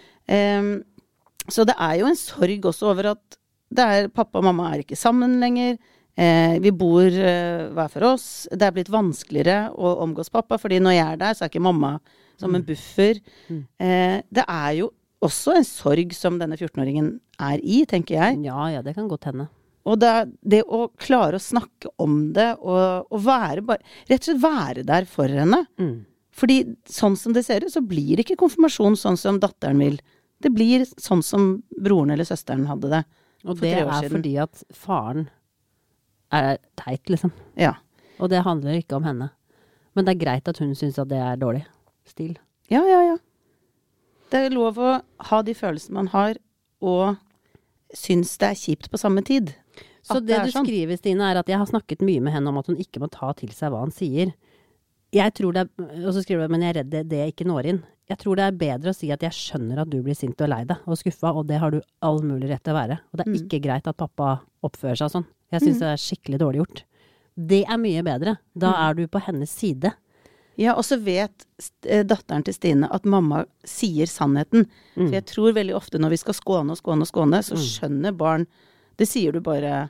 Ehm, så det er jo en sorg også over at det er, pappa og mamma er ikke sammen lenger, eh, vi bor eh, hver for oss, det er blitt vanskeligere å omgås pappa, fordi når jeg er der, så er ikke mamma som en buffer. Mm. Eh, det er jo også en sorg som denne fjortenåringen er i, tenker jeg. Ja, ja, det kan godt hende. Og det, det å klare å snakke om det, og, og være bare, rett og slett være der for henne. Mm. Fordi sånn som det ser ut, så blir det ikke konfirmasjon sånn som datteren vil. Det blir sånn som broren eller søsteren hadde det. Og For det tre år er siden. fordi at faren er teit, liksom. Ja. Og det handler ikke om henne. Men det er greit at hun synes at det er dårlig stil. Ja, ja, ja. Det er lov å ha de følelsene man har, og synes det er kjipt på samme tid. Så At det, er du sånn. skriver, Stine, er at jeg har snakket mye med henne om at hun ikke må ta til seg hva han sier. Jeg tror det er, og så skriver du, men jeg er redd det, det ikke når inn. Jeg tror det er bedre å si at jeg skjønner at du blir sint og lei deg og skuffa, og det har du all mulig rett til å være. Og det er Mm. ikke greit at pappa oppfører seg sånn. Jeg synes det er skikkelig dårlig gjort. Det er mye bedre. Da Mm. er du på hennes side. Ja, og så vet eh, datteren til Stine at mamma sier sannheten. Mm. For jeg tror veldig ofte når vi skal skåne og skåne og skåne, så Mm. skjønner barn, det sier du bare...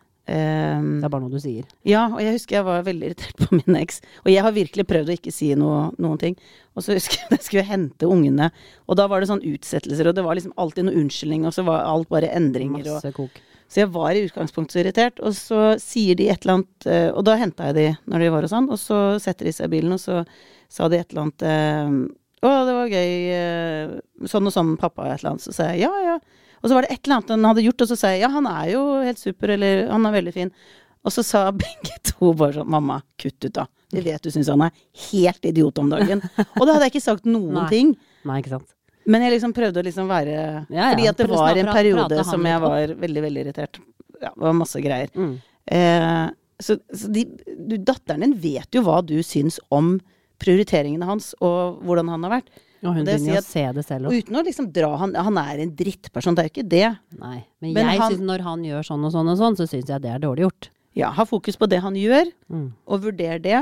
ehm, Det er bare noe du sier. Ja, og jeg husker jeg var veldig irritert på min eks. Og jeg har virkelig prøvd å ikke si noe, noen ting. Og så husker jeg at jeg skulle hente ungene, og da var det sånn utsettelser, og det var liksom alltid noe unnskyldning, og så var alt bare endringer. Og, Masse kok. så jeg var i utgangspunktet så irritert, og så sier de et eller annet, eh, og da hentet jeg de når de var og sånn, og så setter de seg i bilen, og så sa de et eller annet, eh, å, det var gøy, eh, sånn og sånn pappa, et eller annet. Så sa jeg, ja, ja. Og så var det et eller annet han hadde gjort, og så sa jeg, ja, han er jo helt super, eller han er veldig fin. Og så sa begge to bare sånn, mamma, kutt ut da. Jeg vet du synes han er helt idiot om dagen. Og da hadde jeg ikke sagt noen Nei. ting. Nei, ikke sant. Men jeg liksom prøvde å liksom være, Ja, ja. fordi at det Prøv å var snak- en pra- periode prate han som litt jeg opp. var veldig, veldig irritert. Ja, det var masse greier. Mm. Eh, så så de, du, datteren din vet jo hva du syns om prioriteringene hans, og hvordan han har vært. Og hun Det begynner sier jo at- å se det selv Og også. uten å liksom dra han, han er en drittperson, det er jo ikke det. Nei, men, Men jeg han- synes når han gjør sånn og sånn og sånn, så synes jeg det er dårlig gjort. Ja, ha fokus på det han gjør, Mm. og vurder det.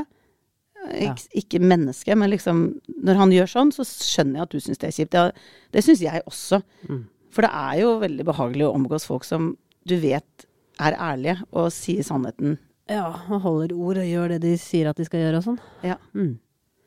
Ik ikke menneske, men liksom, når han gjør sånn, så skjønner jeg at du synes det er kjipt. Ja, det synes jeg også. Mm. For det er jo veldig behagelig å omgås folk som du vet er ærlige, og sier sannheten. Ja, og holder ord og gjør det de sier at de skal gjøre og sånn. Ja. Mm.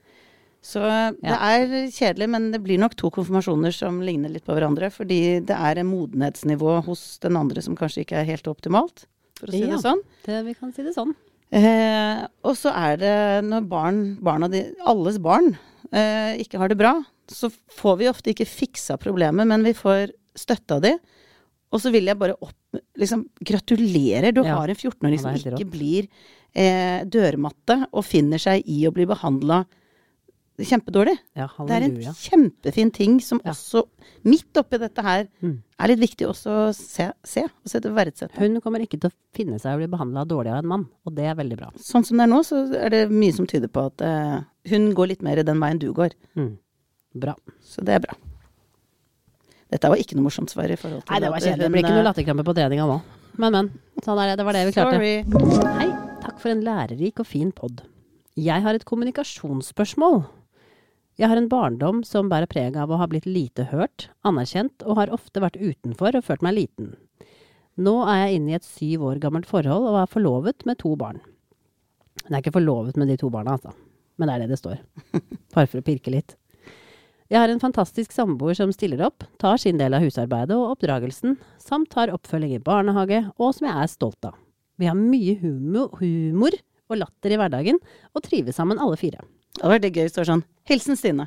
Så det er kjedelig, men det blir nok to konfirmasjoner som ligner litt på hverandre, fordi det er en modenhetsnivå hos den andre som kanskje ikke er helt optimalt, for å si Ja. det sånn. Det, vi kan si det sånn. Eh, og så er det når barn, barna de, alles barn eh, ikke har det bra, så får vi ofte ikke fiksa problemet, men vi får støtte av de. Og så vil jeg bare opp, liksom, gratulerer, du Ja. har en fjortenåring Ja, som det er helt ikke blir eh, dørmatte og finner seg i å bli behandlet kjempedårlig. Ja, Det er en halleluja. kjempefin ting som Ja. også, midt oppi dette her, Mm. er litt viktig også å se, se og sette verdsette. Hun kommer ikke til å finne seg å bli behandlet dårlig av en mann, og det er veldig bra. Sånn som det er nå, så er det mye som tyder på at eh, hun går litt mer den veien du går. Mm. Bra. Så det er bra. Dette var ikke noe morsomt svar i forhold til Nei, det var at kjedelig. Det hun, blir ikke noe eh, latterkrampe på treninga nå. Men, men. Sånn er det. Det var det vi klarte. Sorry. Hei, takk for en lærerik og fin podd. Jeg har et kommunikasjonsspørsmål. Jeg har en barndom som bærer preg av å ha blitt lite hørt, anerkjent, og har ofte vært utenfor og følt meg liten. Nå er jeg inne i et syv år gammelt forhold og er forlovet med to barn. Jeg er ikke forlovet med de to barna, altså. Men det er det det står. Bare for å pirke litt. Jeg har en fantastisk samboer som stiller opp, tar sin del av husarbeidet og oppdragelsen, samt tar oppfølging i barnehage, og som jeg er stolt av. Vi har mye humor, humor og latter i hverdagen, og trives sammen alle fire. Det hadde vært litt gøy hvis det var sånn, hilsen Stine.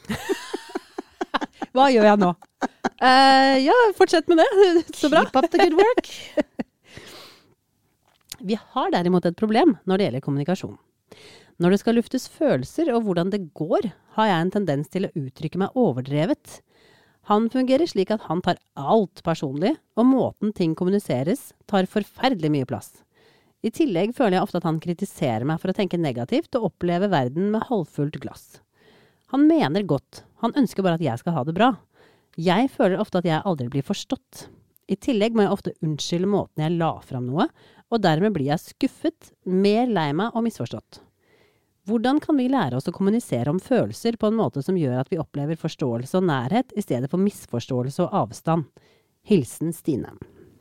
Hva gjør jeg nå? Eh, ja, fortsett med det. Så bra. Keep up the good work. Vi har derimot et problem når det gjelder kommunikasjon. Når det skal luftes følelser og hvordan det går, har jeg en tendens til å uttrykke meg overdrevet. Han fungerer slik at han tar alt personlig, og måten ting kommuniseres tar forferdelig mye plass. I tillegg føler jeg ofte at han kritiserer meg for å tenke negativt og oppleve verden med halvfullt glass. Han mener godt, han ønsker bare at jeg skal ha det bra. Jeg føler ofte at jeg aldri blir forstått. I tillegg må jeg ofte unnskylde måten jeg la fram noe, og dermed blir jeg skuffet, mer lei meg og misforstått. Hvordan kan vi lære oss å kommunisere om følelser på en måte som gjør at vi opplever forståelse og nærhet i stedet for misforståelse og avstand? Hilsen Stine.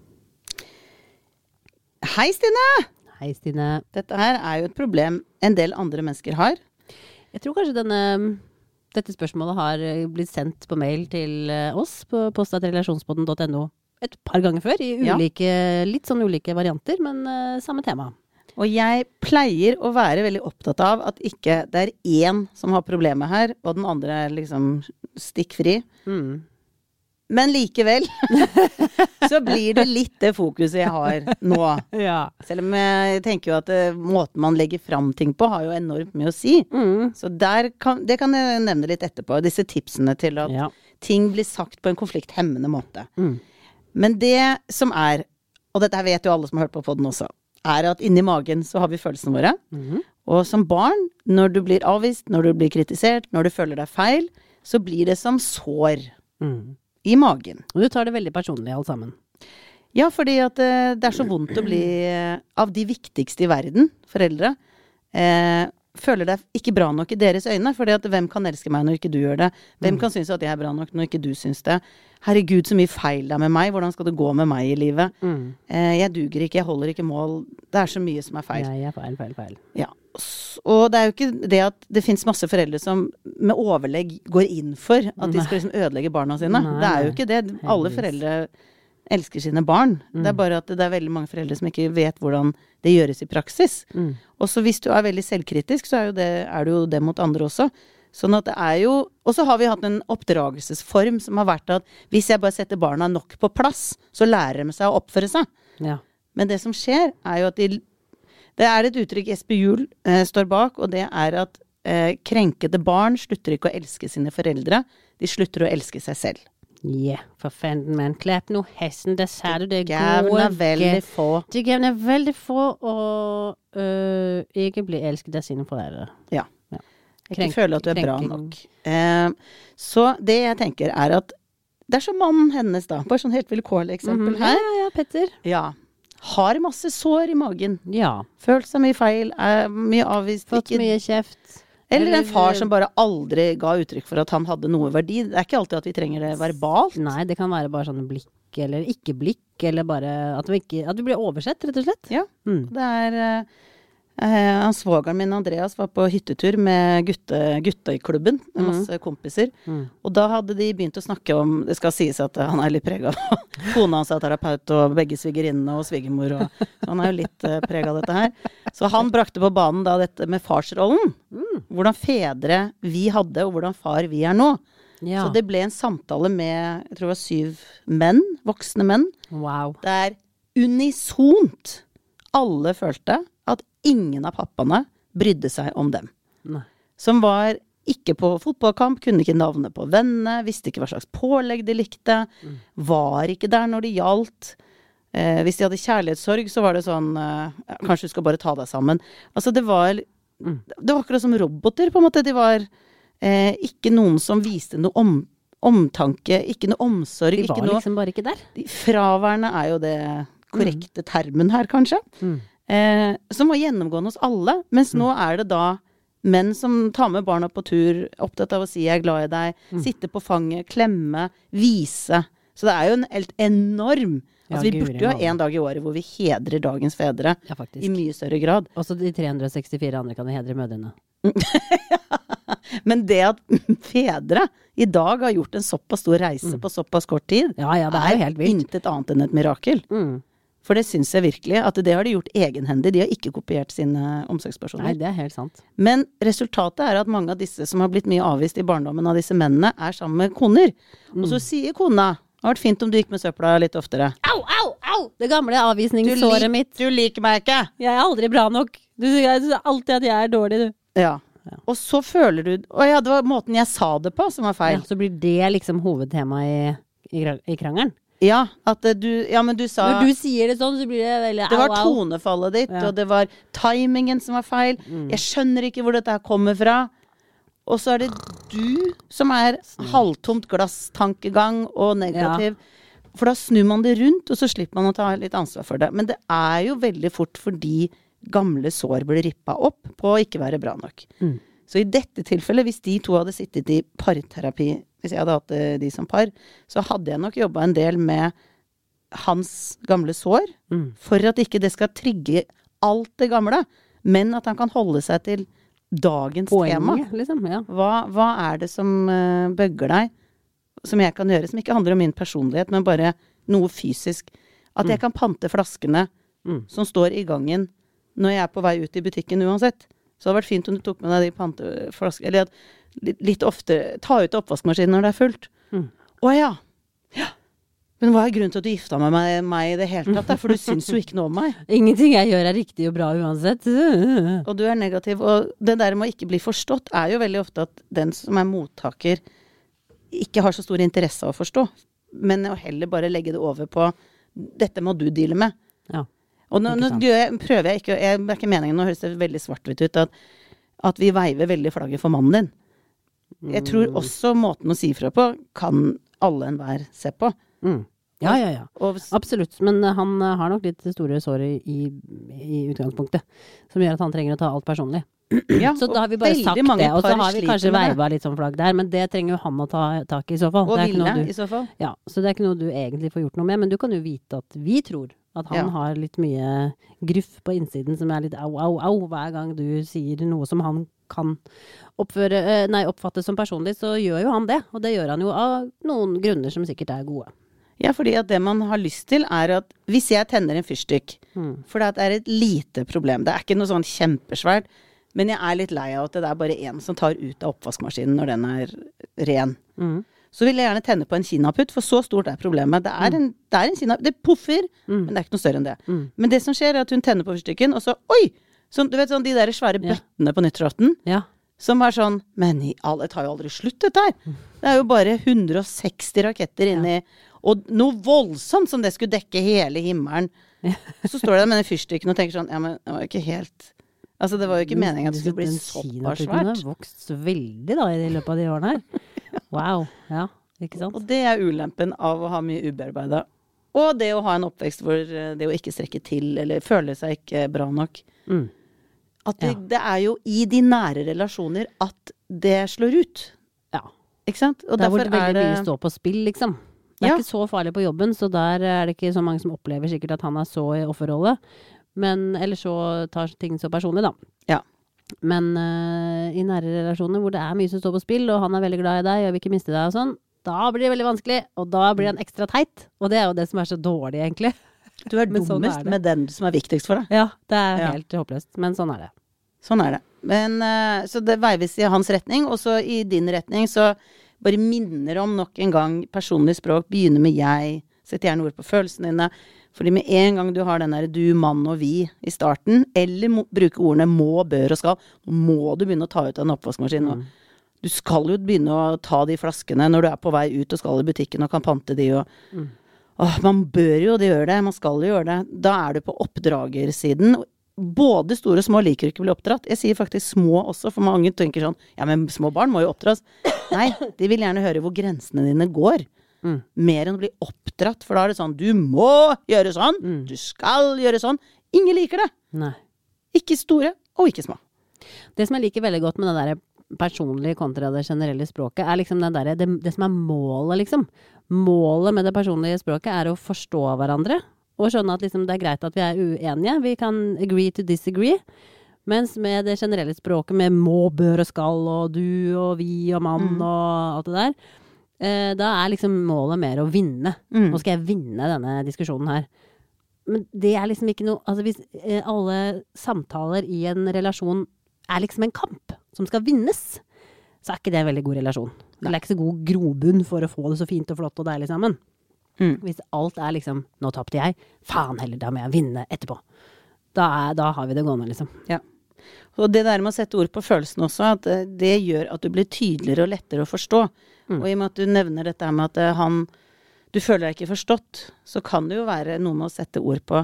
Hei Stine! Hei Stine. Dette her er jo et problem en del andre mennesker har. Jeg tror kanskje denne, dette spørsmålet har blitt sendt på mail til oss på postatrelasjonspodden punktum no et par ganger før, i ulike, ja. litt sånn ulike varianter, men uh, samme tema. Og jeg pleier å være veldig opptatt av at ikke det er én som har problemet her, og den andre er liksom stikkfri. Mm. Men likevel, så blir det litt det fokuset jeg har nå. Ja. Selv om jeg tenker jo at det, måten man legger fram ting på har jo enormt mye å si. Mm. Så der kan, det kan jeg nevne litt etterpå, disse tipsene til at Ja. ting blir sagt på en konflikthemmende måte. Mm. Men det som er, og dette vet jo alle som har hørt på podden også, er at inni magen så har vi følelsene våre. Mm. Og som barn, når du blir avvist, når du blir kritisert, når du føler deg feil, så blir det som sår Mm. i magen. Og du tar det veldig personlig alt sammen. Ja, fordi at eh, det er så vondt å bli eh, av de viktigste i verden, foreldre, eh, føler deg ikke bra nok i deres øyne, fordi at hvem kan elske meg når ikke du gjør det? Hvem Mm. kan synes at jeg er bra nok når ikke du synes det? Herregud, så mye feil det er med meg, hvordan skal det gå med meg i livet? Mm. Eh, jeg duger ikke, jeg holder ikke mål, det er så mye som er feil. Jeg er feil, feil, feil. Ja, s- og det er jo ikke det at det finnes masse foreldre som med overlegg går inn for at de skal liksom ødelegge barna sine. Nei, Det er jo nei. ikke det. Alle Heldigvis. foreldre elsker sine barn. Mm. Det er bare at det er veldig mange foreldre som ikke vet hvordan det gjøres i praksis. Mm. Og så hvis du er veldig selvkritisk, så er, jo det, er det jo det mot andre også. Sånn at det er jo, og så har vi hatt en oppdragelsesform som har vært at hvis jeg bare setter barna nok på plass, så lærer de seg å oppføre seg. Ja. Men det som skjer er jo at de, det er et uttrykk Jesper Juhl eh, står bak, og det er at eh, krenkede barn slutter ikke å elske sine foreldre, de slutter å elske seg selv. Ja, for fanden man. Klapp nå hesten, der sa du det Gavn gode. er veldig få. De gavn er veldig få, og øh, ikke bli elsket av sine foreldre. Ja. Ja. Ikke Krenk- føle at du er bra krenking. nok. Eh, så det jeg tenker er at det er som mannen hennes da, bare sånn helt vilkårlig eksempel Mhm. Ja, her. ja, ja, Petter. Ja. Har masse sår i magen. Ja. Følt seg mye feil, er mye avvist. Fått ikke- mye kjeft. Eller en eller- far som bare aldri ga uttrykk for at han hadde noe verdi. Det er ikke alltid at vi trenger det verbalt. Nei, det kan være bare sånne blikk, eller ikke blikk, eller bare at du, ikke, at du blir oversett, rett og slett. Ja. Mm. Det er eh, eh, han svogeren min Andreas var på hyttetur med gutte, gutta i klubben med Mhm. masse kompiser. Mm. Og da hadde de begynt å snakke om, det skal sies at han er litt preget av kona hans er terapeut og begge svigerinnene og svigermor, og så han er jo litt uh, preget av dette her. Så han brakte på banen da dette med farsrollen. Mm. Hvordan fedre vi hadde og hvordan far vi er nå. Ja. Så det ble en samtale med, jeg tror det var syv menn, voksne menn, Wow. der unisont alle følte at ingen av pappaene brydde seg om dem. Nei. Som var ikke på fotballkamp, kunne ikke navnet på vennene, visste ikke hva slags pålegg de likte, mm. var ikke der når det gjaldt. Eh, hvis de hadde kjærlighetssorg, så var det sånn, eh, kanskje du skal bare ta deg sammen. Altså det var, mm. det var akkurat som roboter på en måte. De var eh, ikke noen som viste noe om, omtanke, ikke noe omsorg. De var ikke noe, liksom bare ikke der. De, fraværende er jo det korrekte mm. termen her, kanskje. Mm. Eh, som var gjennomgående hos alle, mens mm. nå er det da menn som tar med barna på tur, opptatt av å si jeg er glad i deg, mm. sitte på fanget, klemme, vise. Så det er jo en helt enorm, altså ja, vi burde jo ha en dag i året hvor vi hedrer dagens fedre ja, i mye større grad. Også de tre hundre og sekstifire andre kan vi hedre mødrene. Men det at fedre i dag har gjort en såpass stor reise mm. på såpass kort tid, ja, ja, det er, er helt vilt. Intet annet enn et mirakel. Mm. For det synes jeg virkelig, at det har de gjort egenhendig. De har ikke kopiert sine omsorgspersoner. Nei, det er helt sant. Men resultatet er at mange av disse som har blitt mye avvist i barndommen av disse mennene, er sammen med koner. Mm. Og så sier kona, det har vært fint om du gikk med søpla litt oftere. Au, au, au! Det gamle avvisningssåret mitt. Du liker meg ikke. Jeg er aldri bra nok. Du sier alltid at jeg er dårlig, du. Ja. ja. Og så føler du, å ja, det var måten jeg sa det på som var feil. Ja, så blir det liksom hovedtema i, i, i krangelen. Ja, at du, ja, men du sa... Når du sier det sånn, så blir det veldig au, au. Det var tonefallet ditt, ja. Og det var timingen som var feil. Mm. Jeg skjønner ikke hvor dette her kommer fra. Og så er det du som er halvtomt glass-tankegang og negativ. Ja. For da snur man det rundt, og så slipper man å ta litt ansvar for det. Men det er jo veldig fort fordi gamle sår blir rippet opp på å ikke være bra nok. Mm. Så i dette tilfellet, hvis de to hadde sittet i parterapi, hvis jeg hadde hatt de som par, så hadde jeg nok jobbet en del med hans gamle sår, mm. for at ikke det skal trigge alt det gamle, men at han kan holde seg til dagens Poenget, tema. Liksom, ja. hva, hva er det som uh, bøgger deg, som jeg kan gjøre, som ikke handler om min personlighet, men bare noe fysisk. At mm. jeg kan pante flaskene mm. som står i gangen når jeg er på vei ut i butikken uansett. Så det hadde vært fint om du tok med deg de panteflaskene, eller at litt, litt ofte, ta ut oppvaskmaskinen når det er fullt. Mm. Å ja. ja. Men hva er grunnen til at du gifta med meg, meg i det hele tatt? For du syns jo ikke noe om meg. Ingenting jeg gjør er riktig og bra uansett. Og du er negativ, og det der med å ikke bli forstått er jo veldig ofte at den som er mottaker ikke har så stor interesse av å forstå, men å heller bare legge det over på dette må du deale med. Ja. Og nå, nå jeg, prøver jeg ikke, jeg, det er ikke meningen, nå høres det veldig svart-hvitt ut, at, at vi veiver veldig flagget for mannen din. Jeg tror også måten å si fra på kan alle enhver se på. Mm. Ja, ja, ja. Og, absolutt. Men han har nok litt store sår i, i utgangspunktet, som gjør at han trenger å ta alt personlig. Ja, så da har vi bare sagt det, og så har vi kanskje veiva litt sånn flagg der, men det trenger jo han å ta tak i i så fall. Og ville i så fall. Ja, så det er ikke noe du egentlig får gjort noe med, men du kan jo vite at vi tror at han ja. har litt mye gruff på innsiden som er litt au, au, au, hver gang du sier noe som han kan oppføre, nei, oppfatte som personlig, så gjør jo han det, og det gjør han jo av noen grunner som sikkert er gode. Ja, fordi at det man har lyst til er at hvis jeg tenner en fyrstikk, mm. for det er et lite problem, det er ikke noe sånn kjempesvært, men jeg er litt lei av at det er bare en som tar ut av oppvaskmaskinen når den er ren. Mm. Så vil jeg gjerne tenne på en kinaputt, for så stort er problemet. Det er en, det er en kinaputt, det puffer, mm. men det er ikke noe større enn det. Mm. Men det som skjer er at hun tenner på fyrstikken, og så, oi! Sånn, du vet sånn de der svære bøttene ja. på nyttårsaften, ja. som er sånn, men i alle, det tar jo aldri slutt dette her. Mm. Det er jo bare hundre og seksti raketter inni, ja. og noe voldsomt som det skulle dekke hele himmelen. Ja. Så står det der med den fyrstikken og tenker sånn, ja, men det var jo ikke helt... Altså, det var jo ikke meningen at det skulle bli såpass svært. Den har vokst veldig da i løpet av de årene her. Wow, ja, ikke sant? Og det er ulempen av å ha mye ubearbeidet. Og det å ha en oppvekst hvor det å ikke strekke til, eller føle seg ikke bra nok. Mm. At det, ja. det er jo i de nære relasjoner at det slår ut. Ja. Ikke sant? Og der hvor det veldig mye står på spill, liksom. Det er ja. ikke så farlig på jobben, så der er det ikke så mange som opplever sikkert at han er så i offerrolle. Men, eller så tar ting så personlig da. Ja. Men uh, i nære relasjoner hvor det er mye som står på spill, og han er veldig glad i deg, og vil ikke miste deg og sånn, da blir det veldig vanskelig, og da blir han ekstra teit. Og det er jo det som er så dårlig, egentlig. Du er dummest sånn er med den som er viktigst for deg. Ja, det er ja. helt håpløst, men sånn er det. Sånn er det. Men, uh, så det veives i hans retning, og så i din retning, så bare minner om nok en gang personlig språk, begynner med jeg, sett gjerne ord på følelsene dine. Fordi med en gang du har den der du, mann og vi i starten, eller må, bruke ordene må, bør og skal, må du begynne å ta ut av en oppvaskmaskin og Du skal jo begynne å ta de flaskene når du er på vei ut og skal i butikken og kan pante de og mm. åh, man bør jo det gjøre det, man skal jo gjøre det. Da er du på oppdragersiden. Både store og små liker ikke å bli oppdratt. Jeg sier faktisk små også, for mange tenker sånn, ja, men små barn må jo oppdras. Nei, de vil gjerne høre hvor grensene dine går. Mm. Mer enn å bli oppdratt, for da er det sånn, du må gjøre sånn, mm. du skal gjøre sånn. Ingen liker det. Nei. Ikke store, og ikke små. Det som jeg liker veldig godt med det der personlige kontra det generelle språket, er liksom det, der, det, det som er målet, liksom. Målet med det personlige språket er å forstå hverandre, og skjønne at liksom, det er greit at vi er uenige. Vi kan agree to disagree. Mens med det generelle språket, med må, bør og skal, og du og vi og mann mm. og alt det der, eh, da er liksom målet mer å vinne. Mm. Nå skal jeg vinne denne diskusjonen her. Men det er liksom ikke noe, altså hvis eh, alle samtaler i en relasjon er liksom en kamp som skal vinnes, så er ikke det en veldig god relasjon. Det er ikke så god grobunn for å få det så fint og flott og deilig sammen. Mm. Hvis alt er liksom, nå tappte jeg, faen heller, da må jeg vinne etterpå. Da, er, da har vi det gående, liksom. Ja. Og det der med å sette ord på følelsen også, at det gjør at du blir tydeligere og lettere å forstå. Mm. Og i og med at du nevner dette med at han, du føler deg ikke forstått, så kan det jo være noe med å sette ord på,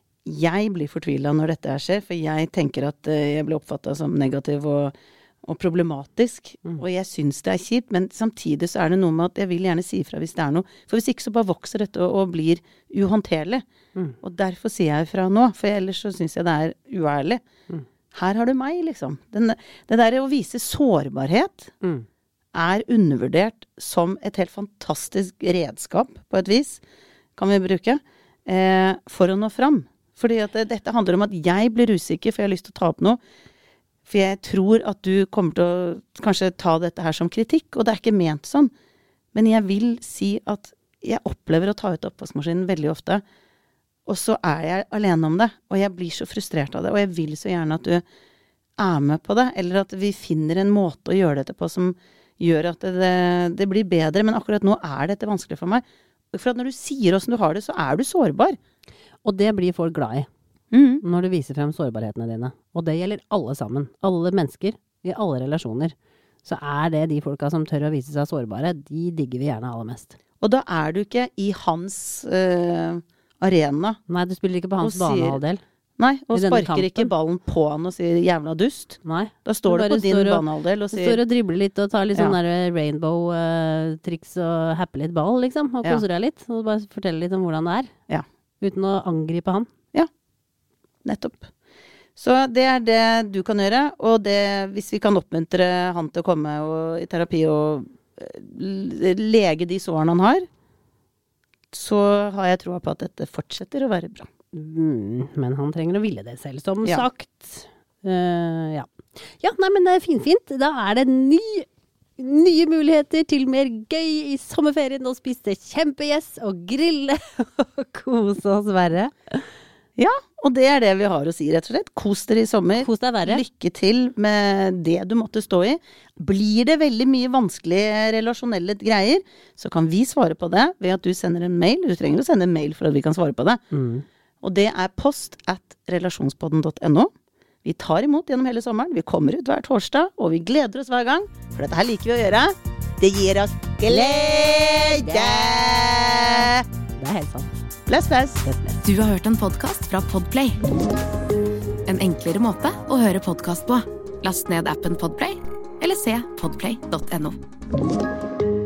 jeg blir fortvilet når dette skjer, for jeg tenker at jeg blir oppfattet som negativ og og problematisk, mm. og jeg synes det er kjipt, men samtidig så er det noe med at jeg vil gjerne si ifra hvis det er noe, for hvis ikke så bare vokser dette og, og blir uhåndterlig. Mm. Og derfor sier jeg ifra nå, for ellers så synes jeg det er uærlig. Mm. Her har du meg, liksom. Den, det der å vise sårbarhet mm. er undervurdert som et helt fantastisk redskap, på et vis, kan vi bruke, eh, for å nå fram. Fordi at det, dette handler om at jeg blir usikker, for jeg har lyst til å ta opp noe, for jeg tror at du kommer til å kanskje ta dette her som kritikk, og det er ikke ment sånn. Men jeg vil si at jeg opplever å ta ut oppvaskmaskinen veldig ofte, og så er jeg alene om det, og jeg blir så frustrert av det, og jeg vil så gjerne at du er med på det, eller at vi finner en måte å gjøre dette på som gjør at det, det blir bedre, men akkurat nå er dette vanskelig for meg. For at når du sier hvordan du har det, så er du sårbar. Og det blir folk glad i. Mm. Når du viser frem sårbarhetene dine. Og det gjelder alle sammen. Alle mennesker, i alle relasjoner. Så er det de folka som tør å vise seg sårbare, de digger vi gjerne aller mest. Og da er du ikke i hans øh, arena. Nei, du spiller ikke på hans banehalvdel. Nei, og sparker ikke ballen på han og sier jævla dust. Nei. Da står du på din banehalvdel og sier... Du står og dribler litt og tar litt sånn ja. der rainbow-triks uh, og happer litt ball, liksom. Og koser deg litt. Og bare forteller litt om hvordan det er. Ja. Uten å angripe han. Nettopp. Så det er det du kan gjøre, og det, hvis vi kan oppmuntre han til å komme og, i terapi og lege de sårene han har, så har jeg troa på at dette fortsetter å være bra. Mm, men han trenger å ville det selv, som ja. sagt. Uh, ja. ja, nei, men det er finfint. Da er det ny, nye muligheter til mer gøy i sommerferien og spise kjempegjess og grille og kose oss verre. Ja, og det er det vi har å si, rett og slett. Kos dere i sommer. Kos deg verre. Lykke til med det du måtte stå i. Blir det veldig mye vanskelige relasjonelle greier, så kan vi svare på det ved at du sender en mail. Du trenger å sende en mail for at vi kan svare på det. Mm. Og det er post at relasjonspodden punktum no. Vi tar imot gjennom hele sommeren. Vi kommer ut hver torsdag, og vi gleder oss hver gang. For dette her liker vi å gjøre. Det gir oss glede! Det er helt sant. Bless, bless. Du har hørt en podcast fra Podplay. En enklere måte å høre podcast på. Last ned appen Podplay, eller se podplay punktum no.